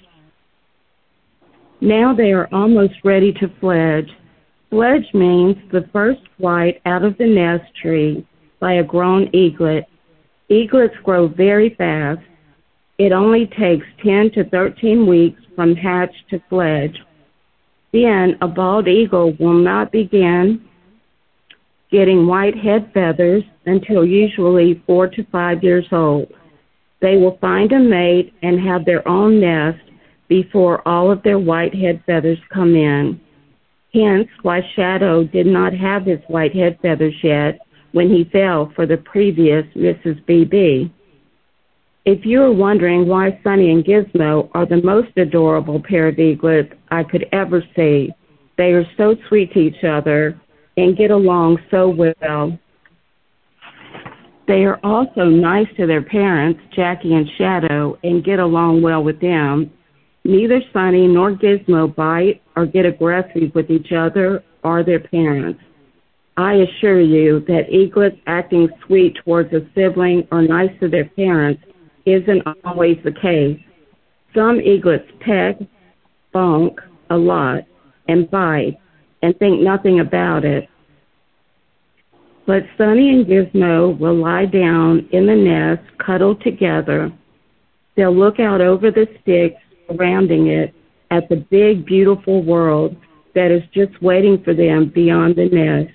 S5: Now they are almost ready to fledge. Fledge means the first flight out of the nest tree by a grown eaglet. Eaglets grow very fast. It only takes 10 to 13 weeks from hatch to fledge. Then a bald eagle will not begin getting white head feathers until usually 4 to 5 years old. They will find a mate and have their own nest before all of their white head feathers come in. Hence why Shadow did not have his white head feathers yet when he fell for the previous Mrs. BB. If you are wondering why Sonny and Gizmo are the most adorable pair of eaglets I could ever see, they are so sweet to each other and get along so well. They are also nice to their parents, Jackie and Shadow, and get along well with them. Neither Sonny nor Gizmo bite or get aggressive with each other or their parents. I assure you that eaglets acting sweet towards a sibling or nice to their parents isn't always the case. Some eaglets peck, bonk a lot, and bite, and think nothing about it. But Sonny and Gizmo will lie down in the nest, cuddled together. They'll look out over the sticks surrounding it at the big, beautiful world that is just waiting for them beyond the nest.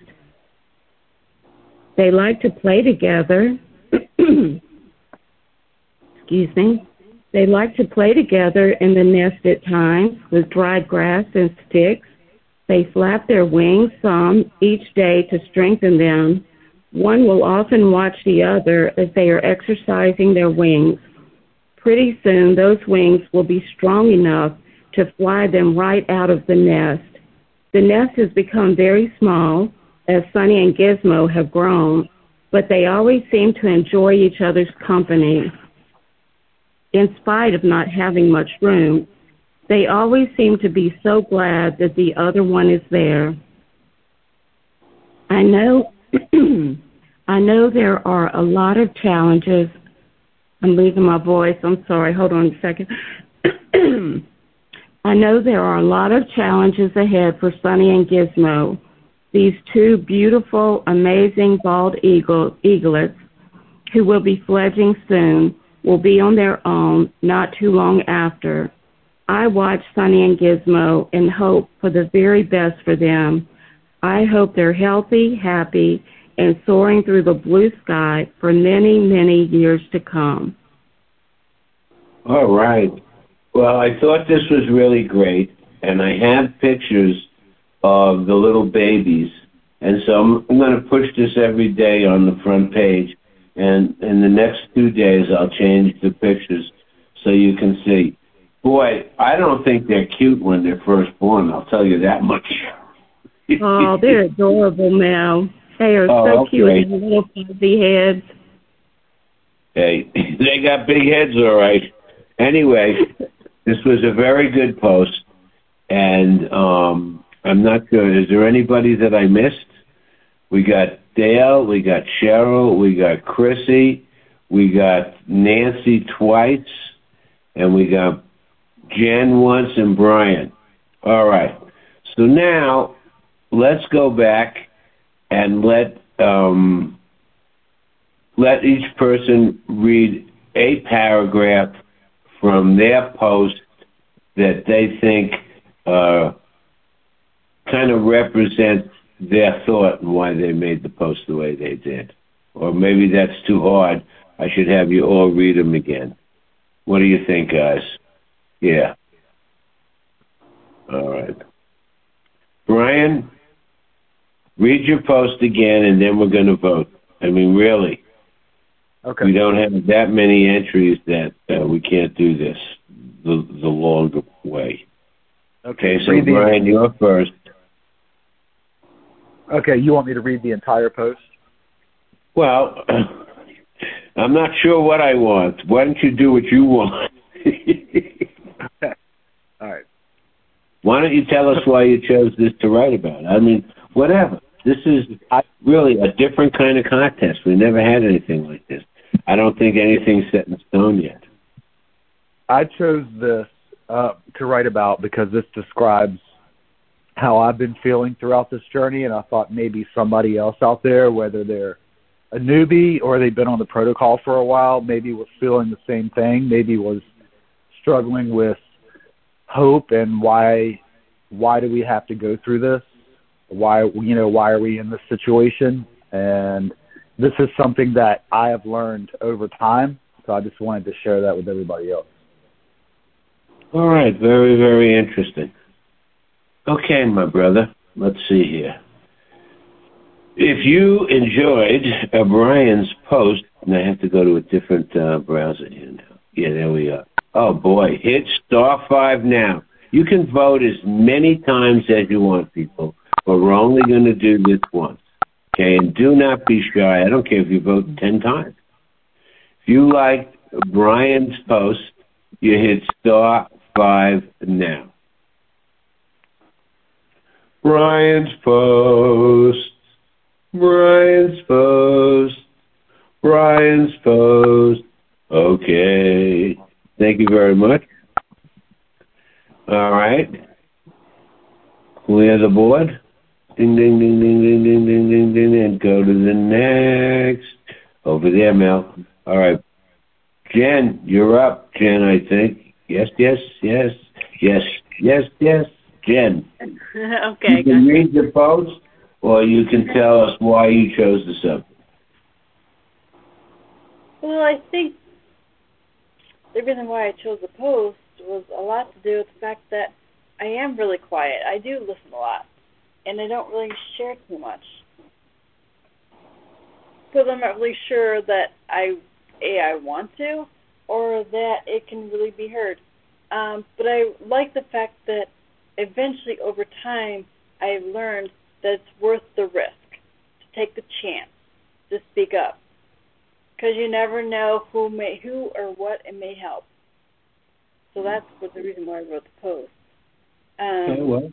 S5: They like to play together. Excuse me. They like to play together in the nest at times with dried grass and sticks. They flap their wings some each day to strengthen them. One will often watch the other as they are exercising their wings. Pretty soon, those wings will be strong enough to fly them right out of the nest. The nest has become very small as Sunny and Gizmo have grown, but they always seem to enjoy each other's company. In spite of not having much room, they always seem to be so glad that the other one is there. I know there are a lot of challenges. I'm losing my voice. I'm sorry. Hold on a second. I know there are a lot of challenges ahead for Sunny and Gizmo. These two beautiful, amazing bald eaglets who will be fledging soon will be on their own not too long after. I watch Sunny and Gizmo and hope for the very best for them. I hope they're healthy, happy, and soaring through the blue sky for many, many years to come.
S2: All right. Well, I thought this was really great, and I have pictures of the little babies, and so I'm going to push this every day on the front page, and in the next 2 days I'll change the pictures so you can see. Boy, I don't think they're cute when they're first born, I'll tell you that much.
S5: Oh, they're adorable now. They are so cute with their little fuzzy heads.
S2: Hey, they got big heads, all right. Anyway, this was a very good post, and I'm not sure. Is there anybody that I missed? We got Dale, we got Cheryl, we got Chrissy, we got Nancy twice, and we got Jen once and Brian. All right. So now let's go back and let each person read a paragraph from their post that they think kind of represents their thought and why they made the post the way they did. Or maybe that's too hard. I should have you all read them again. What do you think, guys? Yeah. All right. Brian, read your post again, and then we're going to vote. I mean, really.
S3: Okay.
S2: We don't have that many entries that we can't do this the longer way. Okay, so Brian, you're first.
S3: Okay, you want me to read the entire post?
S2: Well, I'm not sure what I want. Why don't you do what you want?
S3: Okay. All right.
S2: Why don't you tell us why you chose this to write about? I mean, whatever. This is really a different kind of contest. We never had anything like this. I don't think anything's set in stone yet.
S3: I chose this to write about because this describes how I've been feeling throughout this journey, and I thought maybe somebody else out there, whether they're a newbie or they've been on the protocol for a while, maybe was feeling the same thing, maybe was struggling with hope and why do we have to go through this? Why are we in this situation? And this is something that I have learned over time, so I just wanted to share that with everybody else.
S2: All right, very, very interesting. Okay, my brother, let's see here. If you enjoyed Brian's post, and I have to go to a different browser here now. Yeah, there we are. Oh, boy, hit *5 now. You can vote as many times as you want, people, but we're only going to do this once. Okay, and do not be shy. I don't care if you vote 10 times. If you liked Brian's post, you hit *5 now. Brian's post. Brian's post. Brian's post. Okay. Thank you very much. All right. Clear the board. Ding, ding, ding, ding, ding, ding, ding, ding, ding, and go to the next. Over there, Mel. All right. Jen, you're up. Jen, I think. Yes, yes, yes, yes, yes, yes. Jen.
S4: Okay.
S2: You can read your post, or you can tell us why you chose the subject.
S4: Well, I think the reason why I chose the post was a lot to do with the fact that I am really quiet. I do listen a lot. and I don't really share too much. Because I'm not really sure that I want to, or that it can really be heard. But I like the fact that eventually, over time, I've learned that it's worth the risk to take the chance to speak up, because you never know who or what it may help. So that's the reason why I wrote the post.
S2: Okay, well.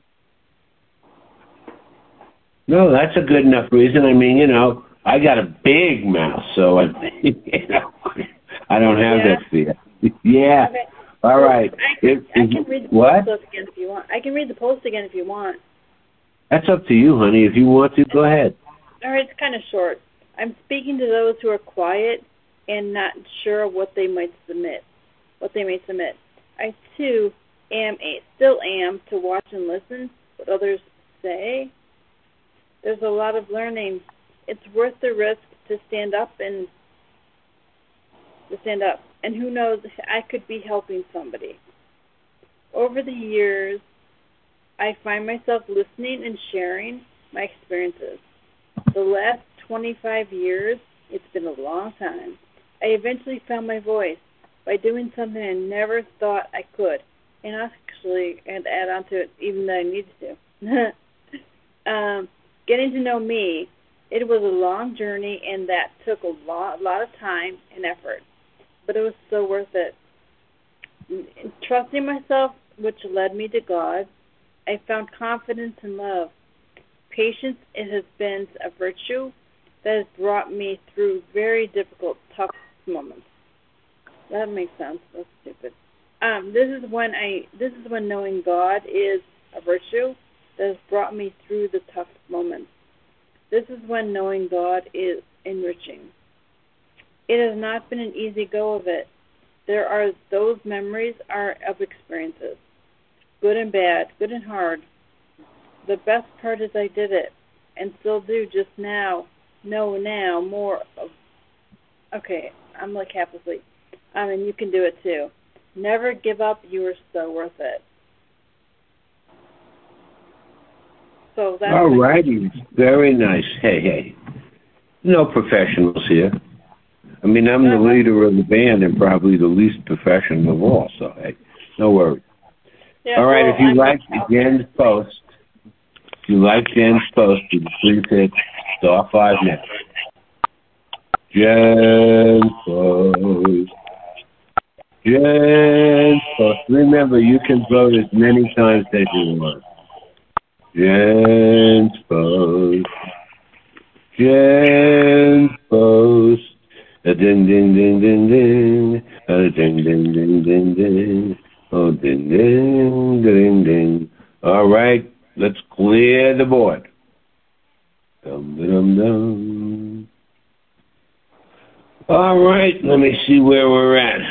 S2: No, that's a good enough reason. I mean, I got a big mouth, so I don't have that fear. Yeah.
S4: Okay.
S2: All right.
S4: I can read the post again if you want. I can read the post again if you want.
S2: That's up to you, honey. If you want to, go ahead.
S4: All right, it's kind of short. I'm speaking to those who are quiet and not sure what they may submit. I too still am to watch and listen what others say. There's a lot of learning. It's worth the risk to stand up, and who knows, I could be helping somebody. Over the years, I find myself listening and sharing my experiences. The last 25 years, it's been a long time. I eventually found my voice by doing something I never thought I could, and actually, and add on to it, even though I needed to. Getting to know me, it was a long journey, and that took a lot of time and effort, but it was so worth it. Trusting myself, which led me to God, I found confidence and love. Patience, it has been a virtue that has brought me through very difficult, tough moments. That makes sense. That's stupid. This is when knowing God is a virtue that has brought me through the tough moments. This is when knowing God is enriching. It has not been an easy go of it. Those memories are of experiences, good and bad, good and hard. The best part is I did it, and still do just now. Know now more of. Okay, I'm like half asleep. And you can do it too. Never give up. You are so worth it. So that's
S2: all righty. Very nice. Hey. No professionals here. I mean, I'm the leader of the band and probably the least professional of all, so hey, no worries.
S4: Yeah,
S2: all right, if you like Jen's post, please hit *5 now. Jen's post. Remember, you can vote as many times as you want. Jen's post. A ding ding ding ding ding. A ding ding ding ding ding. Oh ding ding ding ding. All right, let's clear the board. Dum dum dum. All right, let me see where we're at.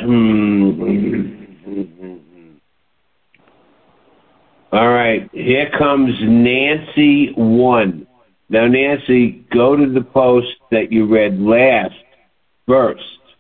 S2: All right, here comes Nancy 1. Now, Nancy, go to the post that you read last first.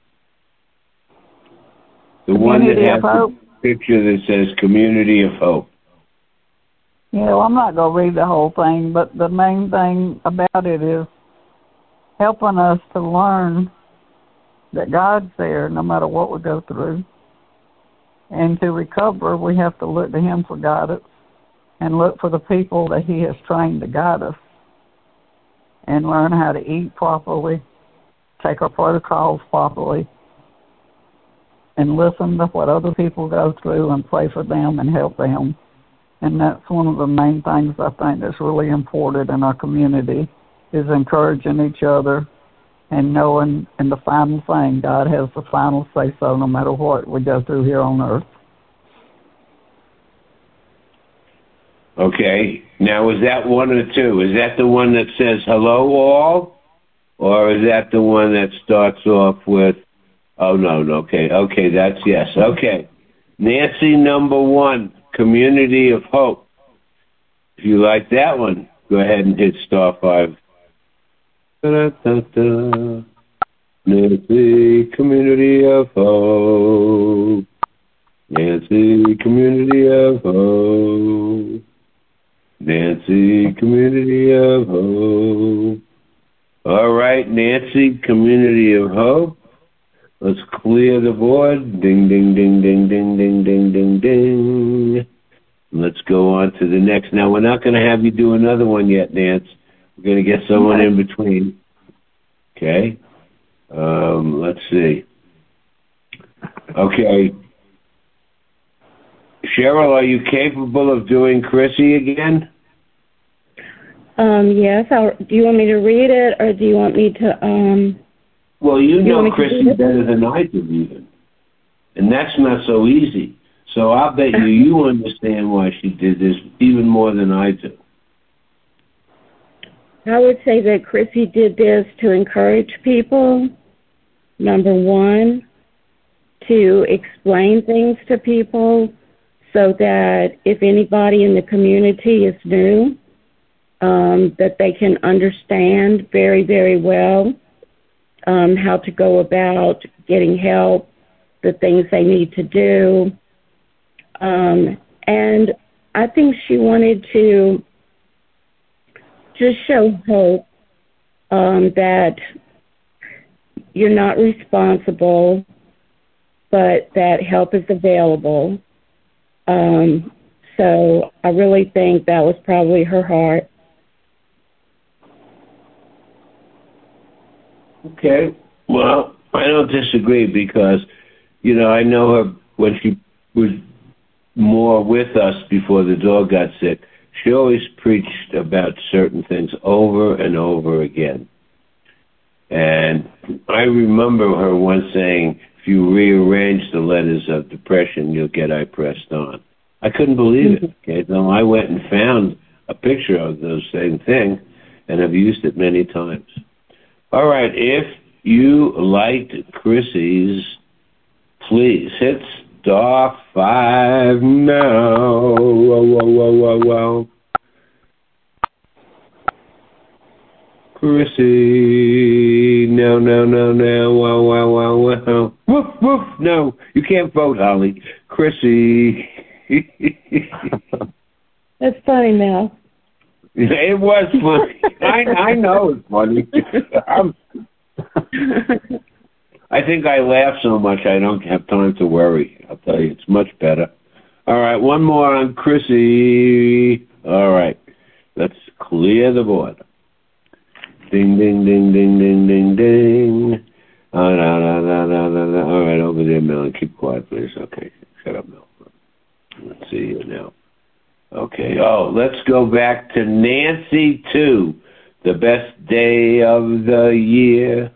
S2: The one that has the picture that says Community of Hope.
S1: Yeah, well, I'm not going to read the whole thing, but the main thing about it is helping us to learn that God's there no matter what we go through. And to recover, we have to look to Him for guidance and look for the people that He has trained to guide us and learn how to eat properly, take our protocols properly, and listen to what other people go through and pray for them and help them. And that's one of the main things I think that's really important in our community is encouraging each other and knowing, and the final thing, God has the final say-so no matter what we go through here on earth.
S2: Okay. Now, is that one or two? Is that the one that says hello all? Or is that the one that starts off with, oh, no, okay, that's yes. Okay. Nancy number 1, Community of Hope. If you like that one, go ahead and hit *5. Da-da-da-da. Nancy, Community of Hope. Nancy, Community of Hope. Nancy, Community of Hope. All right, Nancy, Community of Hope. Let's clear the board. Ding, ding, ding, ding, ding, ding, ding, ding, ding. Let's go on to the next. Now, we're not going to have you do another one yet, Nance. We're going to get someone in between. Okay? Let's see. Okay. Cheryl, are you capable of doing Chrissy again?
S5: Yes. Do you want me to read it, or do you want me to?
S2: Well, you know Chrissy better than I do, even, and that's not so easy. So I'll bet you understand why she did this even more than I do.
S5: I would say that Chrissy did this to encourage people. Number one, to explain things to people so that if anybody in the community is new, that they can understand very, very well how to go about getting help, the things they need to do. And I think she wanted to just show hope that you're not responsible, but that help is available. So I really think that was probably her heart.
S2: Okay. Well, I don't disagree because, I know her when she was more with us before the dog got sick. She always preached about certain things over and over again. And I remember her once saying, if you rearrange the letters of depression, you'll get I pressed on. I couldn't believe it. Okay, so I went and found a picture of those same thing and have used it many times. All right, if you liked Chrissy's, please hit *5 now. Whoa, whoa, whoa, whoa, whoa. Chrissy, no, wow, wow, wow, wow. Woof, woof, no, you can't vote, Holly. Chrissy.
S5: That's funny, Mel.
S2: It was funny. I know it's funny. I think I laugh so much I don't have time to worry. I'll tell you, it's much better. All right, one more on Chrissy. All right, let's clear the board. Ding, ding, ding, ding, ding, ding, ding. All right, over there, Mel. Keep quiet, please. Okay, shut up, Mel. Let's see here now. Okay, let's go back to Nancy 2. The best day of the year.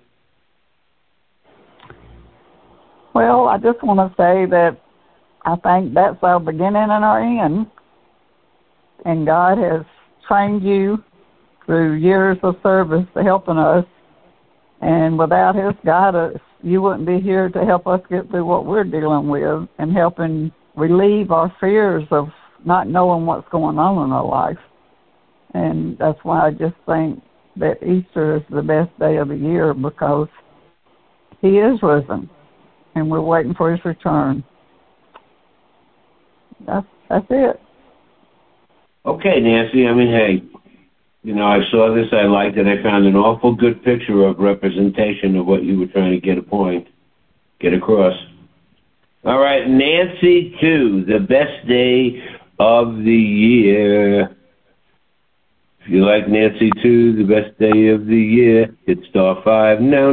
S1: Well, I just want to say that I think that's our beginning and our end. And God has trained you through years of service to helping us. And without His guidance, you wouldn't be here to help us get through what we're dealing with and helping relieve our fears of not knowing what's going on in our life. And that's why I just think that Easter is the best day of the year, because He is risen, and we're waiting for His return. That's it.
S2: Okay, Nancy. I mean, hey, I saw this, I liked it. I found an awful good picture of representation of what you were trying to get across. All right, Nancy 2, the best day of the year. If you like Nancy 2, the best day of the year, hit *5 now.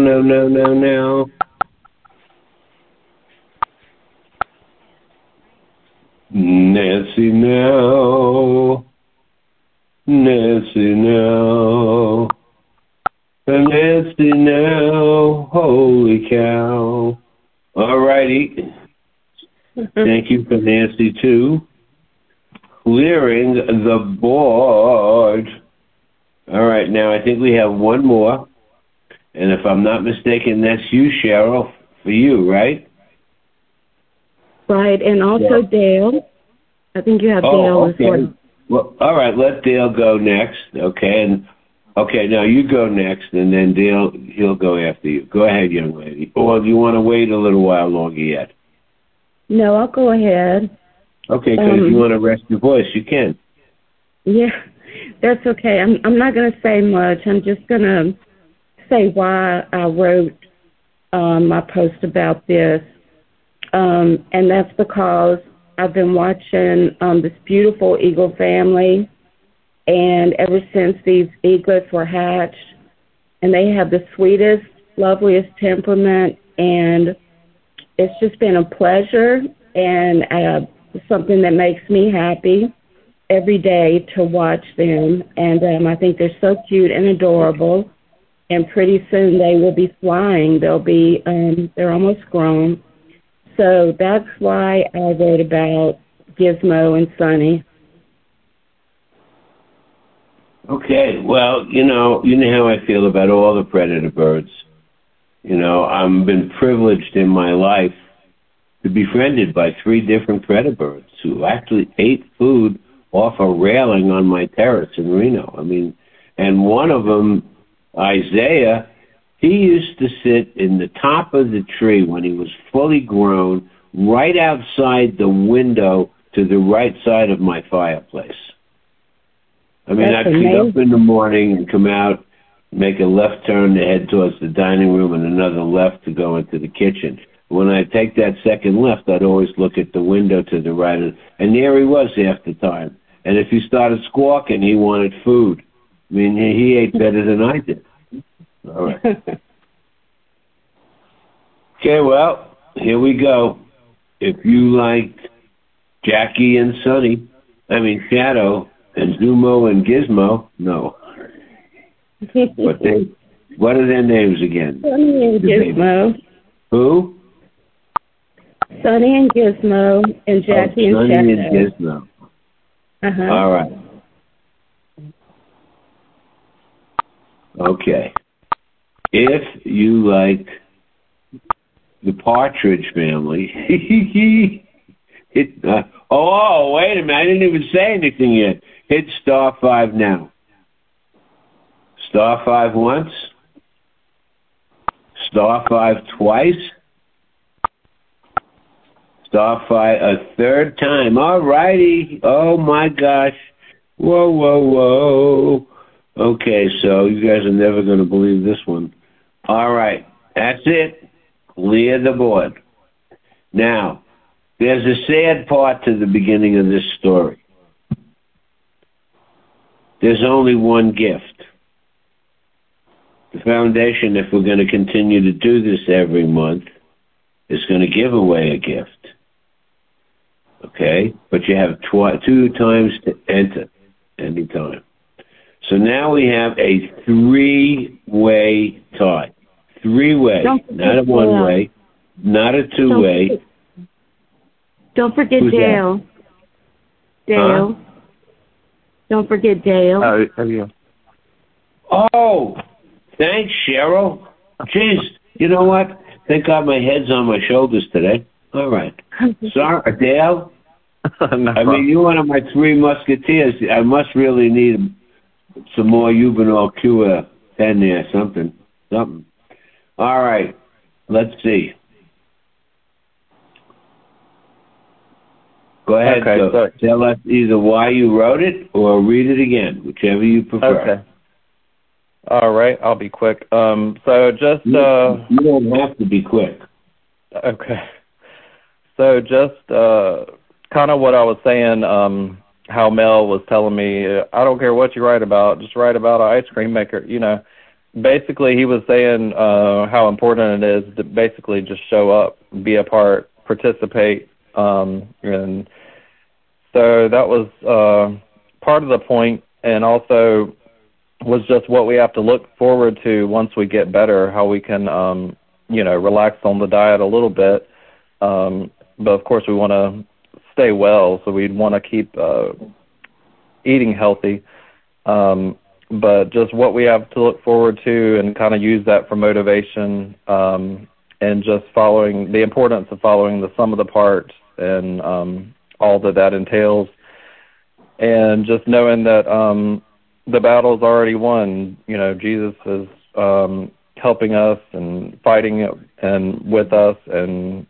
S2: Nancy now. Nancy now. Nancy now. Holy cow. All righty. Thank you for Nancy 2. Clearing the board. All right, now I think we have one more. And if I'm not mistaken, that's you, Cheryl, for you, right?
S5: Right, and also Dale. I think you have Dale as well.
S2: Well, all right, let Dale go next, okay? Now you go next, and then Dale, he'll go after you. Go ahead, young lady. Or do you want to wait a little while longer yet?
S5: No, I'll go ahead.
S2: Okay, because if you want to rest your voice, you can.
S5: Yeah, that's okay. I'm not going to say much. I'm just going to say why I wrote my post about this. And that's because I've been watching this beautiful eagle family, and ever since these eaglets were hatched, and they have the sweetest, loveliest temperament, and it's just been a pleasure and something that makes me happy every day to watch them. And I think they're so cute and adorable, and pretty soon they will be flying. They're almost grown. So that's why I wrote about Gizmo and Sunny.
S2: Okay, well, you know how I feel about all the predator birds. I've been privileged in my life to be befriended by 3 different predator birds who actually ate food off a railing on my terrace in Reno. And one of them, Isaiah, he used to sit in the top of the tree when he was fully grown, right outside the window to the right side of my fireplace. I'd get up in the morning and come out, make a left turn to head towards the dining room and another left to go into the kitchen. When I take that second left, I'd always look at the window to the right, and there he was half the time. And if he started squawking, he wanted food. He ate better than I did. All right. Okay, well, here we go. If you liked Jackie and Sunny, Shadow, and Zumo and Gizmo, no. What are their names again?
S5: Sunny and Gizmo.
S2: Who?
S5: Sunny and Gizmo and Jackie and Shadow.
S2: Sunny and Gizmo.
S5: Uh-huh.
S2: All right. Okay. If you like the Partridge Family, wait a minute, I didn't even say anything yet. Hit *5 now. *5 once. *5 twice. *5 a third time. All righty. Oh my gosh. Whoa. Okay, so you guys are never going to believe this one. All right. That's it. Clear the board. Now, there's a sad part to the beginning of this story. There's only one gift. The foundation, if we're going to continue to do this every month, is going to give away a gift. Okay? But you have 2 times to enter any time. So now we have a 3-way tie. 3-way, not a 1-way, not a 2-way.
S5: Don't forget Dale. Dale.
S2: Huh?
S5: Don't forget Dale.
S2: Oh, thanks, Cheryl. Jeez, you know what? Thank God my head's on my shoulders today. All right. Sorry, Dale?
S6: No,
S2: you're one of my 3 musketeers. I must really need some more Ubanol Cure pen there, something. All right, let's see. Go ahead.
S6: Okay,
S2: tell us either why you wrote it or read it again, whichever you prefer.
S6: Okay. All right, I'll be quick. So just...
S2: You don't have to be quick.
S6: Okay. So just kind of what I was saying, how Mel was telling me, I don't care what you write about, just write about an ice cream maker. Basically he was saying how important it is to basically just show up, be a part, participate. And so that was part of the point, and also was just what we have to look forward to once we get better, how we can, relax on the diet a little bit. But of course we want to stay well, so we'd want to keep eating healthy. But just what we have to look forward to and kind of use that for motivation, and just following the importance of following the sum of the parts and all that entails. And just knowing that the battle's already won. Jesus is helping us and fighting and with us, and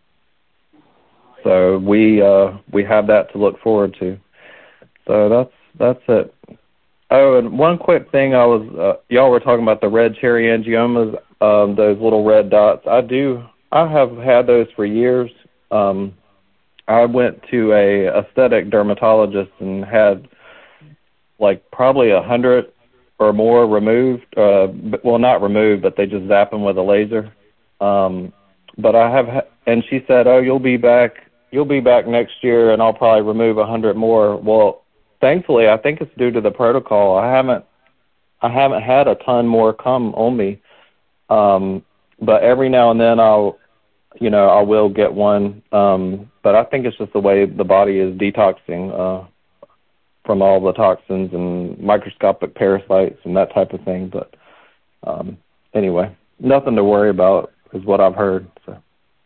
S6: so we have that to look forward to. So That's it. Oh, and one quick thing, y'all were talking about the red cherry angiomas, those little red dots. I have had those for years. I went to a aesthetic dermatologist and had like probably 100 or more removed. Well, not removed, but they just zap them with a laser. But and she said, "Oh, you'll be back next year, and I'll probably remove 100 more." Well, thankfully, I think it's due to the protocol. I haven't had a ton more come on me, but every now and then I will get one. But I think it's just the way the body is detoxing from all the toxins and microscopic parasites and that type of thing. But anyway, nothing to worry about is what I've heard. So.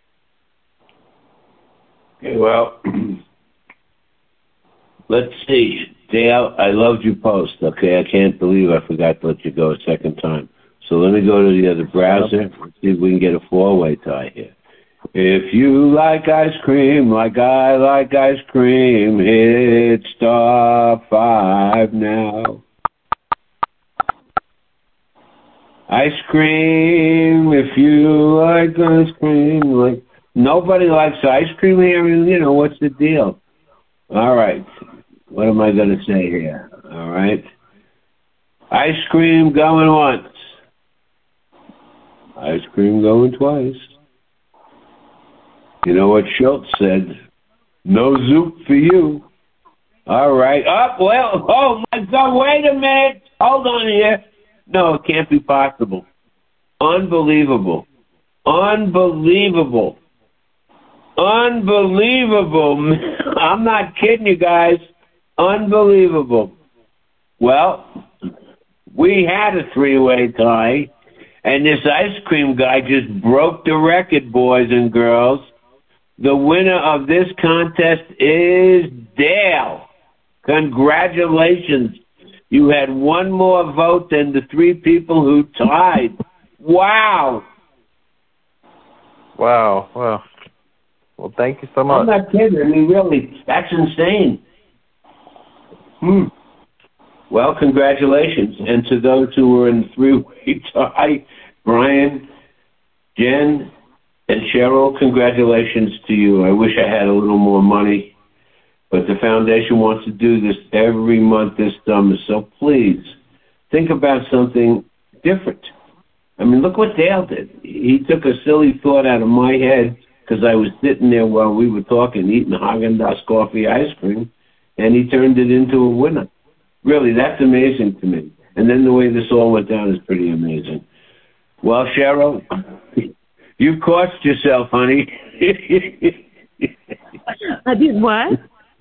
S2: Okay, well, let's see. Dale, I loved your post, okay? I can't believe I forgot to let you go a second time. So let me go to the other browser and see if we can get a four-way tie here. If you like ice cream like I like ice cream, hit *5 now. Ice cream, if you like ice cream, like nobody likes ice cream here. What's the deal? All right. What am I going to say here? All right. Ice cream going once. Ice cream going twice. You know what Schultz said? No zoop for you. All right. Oh my God, wait a minute. Hold on here. No, it can't be possible. Unbelievable. I'm not kidding you guys. Unbelievable. Well, we had a three-way tie, and this ice cream guy just broke the record, boys and girls. The winner of this contest is Dale. Congratulations. You had one more vote than the three people who tied. Wow.
S6: Wow. Well, thank you so much.
S2: I'm not kidding. I mean, really, that's insane. Well, congratulations. And to those who were in the three-way tie, Brian, Jen, and Cheryl, congratulations to you. I wish I had a little more money, but the foundation wants to do this every month this summer. So please, think about something different. I mean, look what Dale did. He took a silly thought out of my head because I was sitting there while we were talking, eating Haagen-Dazs coffee ice cream, and he turned it into a winner. Really, that's amazing to me. And then the way this all went down is pretty amazing. Well, Cheryl, you cost yourself, honey.
S5: I did what?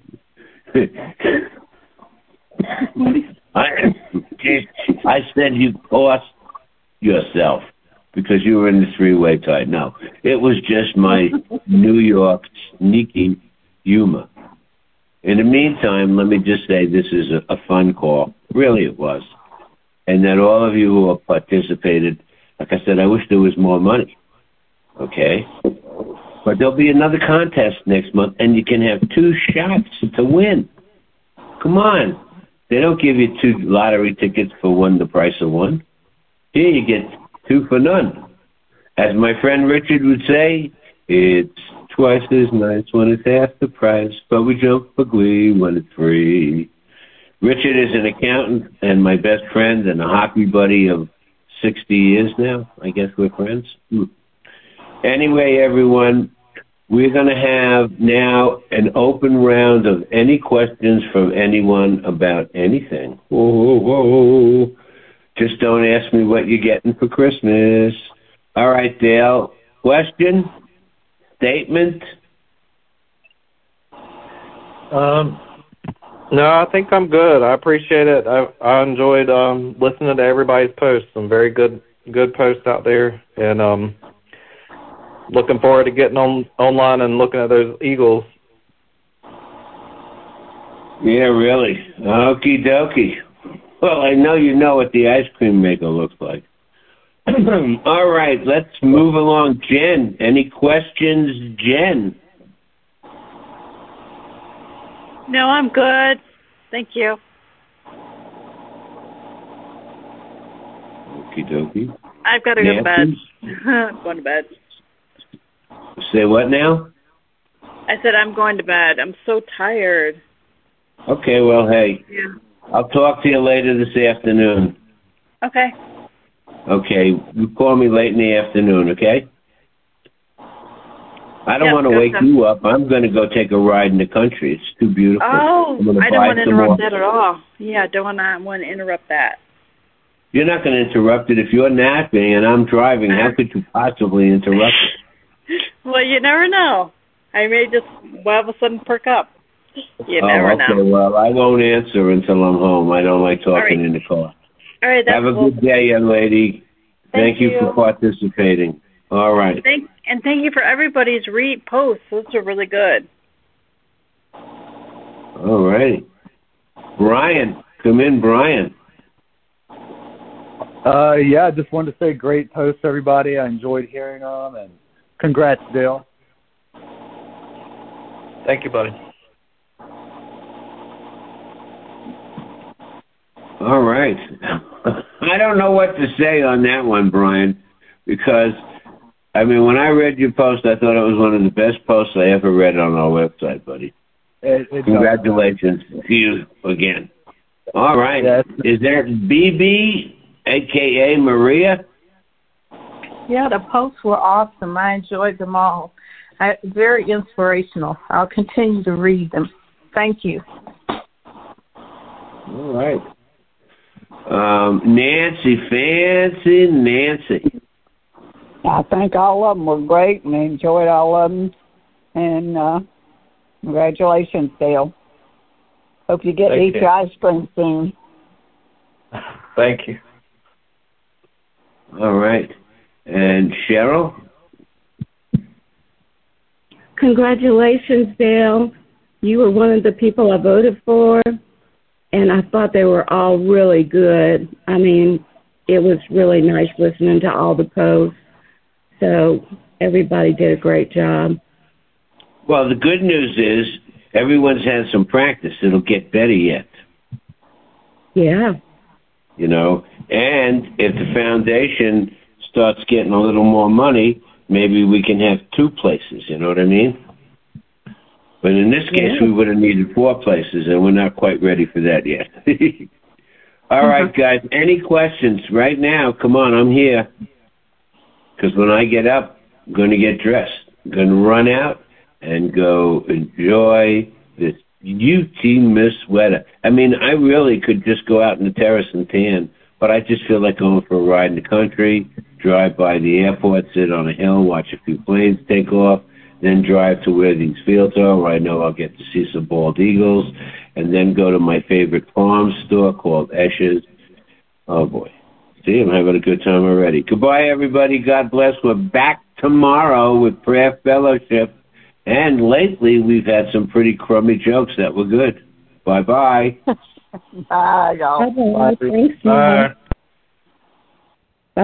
S2: I said you cost yourself because you were in the three-way tie. No, it was just my New York sneaky humor. In the meantime, let me just say this is a fun call. Really, it was. And that all of you who have participated, like I said, I wish there was more money. Okay? But there'll be another contest next month, and you can have 2 shots to win. Come on. They don't give you 2 lottery tickets for the price of 1. Here you get 2 for none. As my friend Richard would say, it's twice as nice when it's half the price, but we jump for glee when it's free. Richard is an accountant and my best friend and a hockey buddy of 60 years now. I guess we're friends. Anyway, everyone, we're going to have now an open round of any questions from anyone about anything. Whoa. Just don't ask me what you're getting for Christmas. All right, Dale. Question? Statement?
S6: No, I think I'm good. I appreciate it. I enjoyed listening to everybody's posts. Some very good posts out there, and looking forward to getting online and looking at those Eagles.
S2: Yeah, really. Okie dokie. Well, I know you know what the ice cream maker looks like. All right, let's move along. Jen, any questions, Jen?
S4: No, I'm good. Thank you.
S2: Okie dokie.
S4: I've got to go to bed. I'm going to bed.
S2: Say what now?
S4: I said I'm going to bed. I'm so tired.
S2: Okay, well, hey.
S4: Yeah.
S2: I'll talk to you later this afternoon.
S4: Okay.
S2: Okay, you call me late in the afternoon, okay? I don't want to wake you up. I'm going to go take a ride in the country. It's too beautiful.
S4: Oh, I don't want to interrupt that at all. Yeah, I don't want to interrupt that.
S2: You're not going to interrupt it. If you're napping and I'm driving, how could you possibly interrupt it?
S4: Well, you never know. I may just all of a sudden perk up. You never know.
S2: Okay, well, I won't answer until I'm home. I don't like talking in the car.
S4: All right,
S2: have a good day, young lady. Thank you for participating. All right.
S4: Thank you for everybody's posts. Those are really good.
S2: All right. Brian, come in, Brian.
S3: Yeah, I just wanted to say great posts, everybody. I enjoyed hearing them, and congrats, Dale.
S6: Thank you, buddy.
S2: All right. I don't know what to say on that one, Brian, because, I mean, when I read your post, I thought it was one of the best posts I ever read on our website, buddy. Congratulations to you again. All right. Yes. Is there BB, a.k.a. Maria?
S7: Yeah, the posts were awesome. I enjoyed them all. Very inspirational. I'll continue to read them. Thank you.
S2: All right. Fancy Nancy.
S1: I think all of them were great and I enjoyed all of them. And congratulations, Dale. Hope you get to eat your ice cream soon.
S6: Thank you.
S2: All right. And Cheryl?
S5: Congratulations, Dale. You were one of the people I voted for, and I thought they were all really good. I mean, it was really nice listening to all the posts. So everybody did a great job.
S2: Well, the good news is everyone's had some practice. It'll get better yet.
S5: Yeah.
S2: You know, and if the foundation starts getting a little more money, maybe we can have 2 places, you know what I mean? But in this case, we would have needed 4 places, and we're not quite ready for that yet. All right, guys, any questions right now? Come on, I'm here. Because when I get up, I'm going to get dressed. I'm going to run out and go enjoy this UT Miss weather. I mean, I really could just go out in the terrace and tan, but I just feel like going for a ride in the country, drive by the airport, sit on a hill, watch a few planes take off, then drive to where these fields are where I know I'll get to see some bald eagles, and then go to my favorite farm store called Escher's. Oh, boy. See, I'm having a good time already. Goodbye, everybody. God bless. We're back tomorrow with Prayer Fellowship. And lately, we've had some pretty crummy jokes that were good. Bye-bye.
S1: Bye, y'all.
S5: Bye. Thanks,
S6: Bye.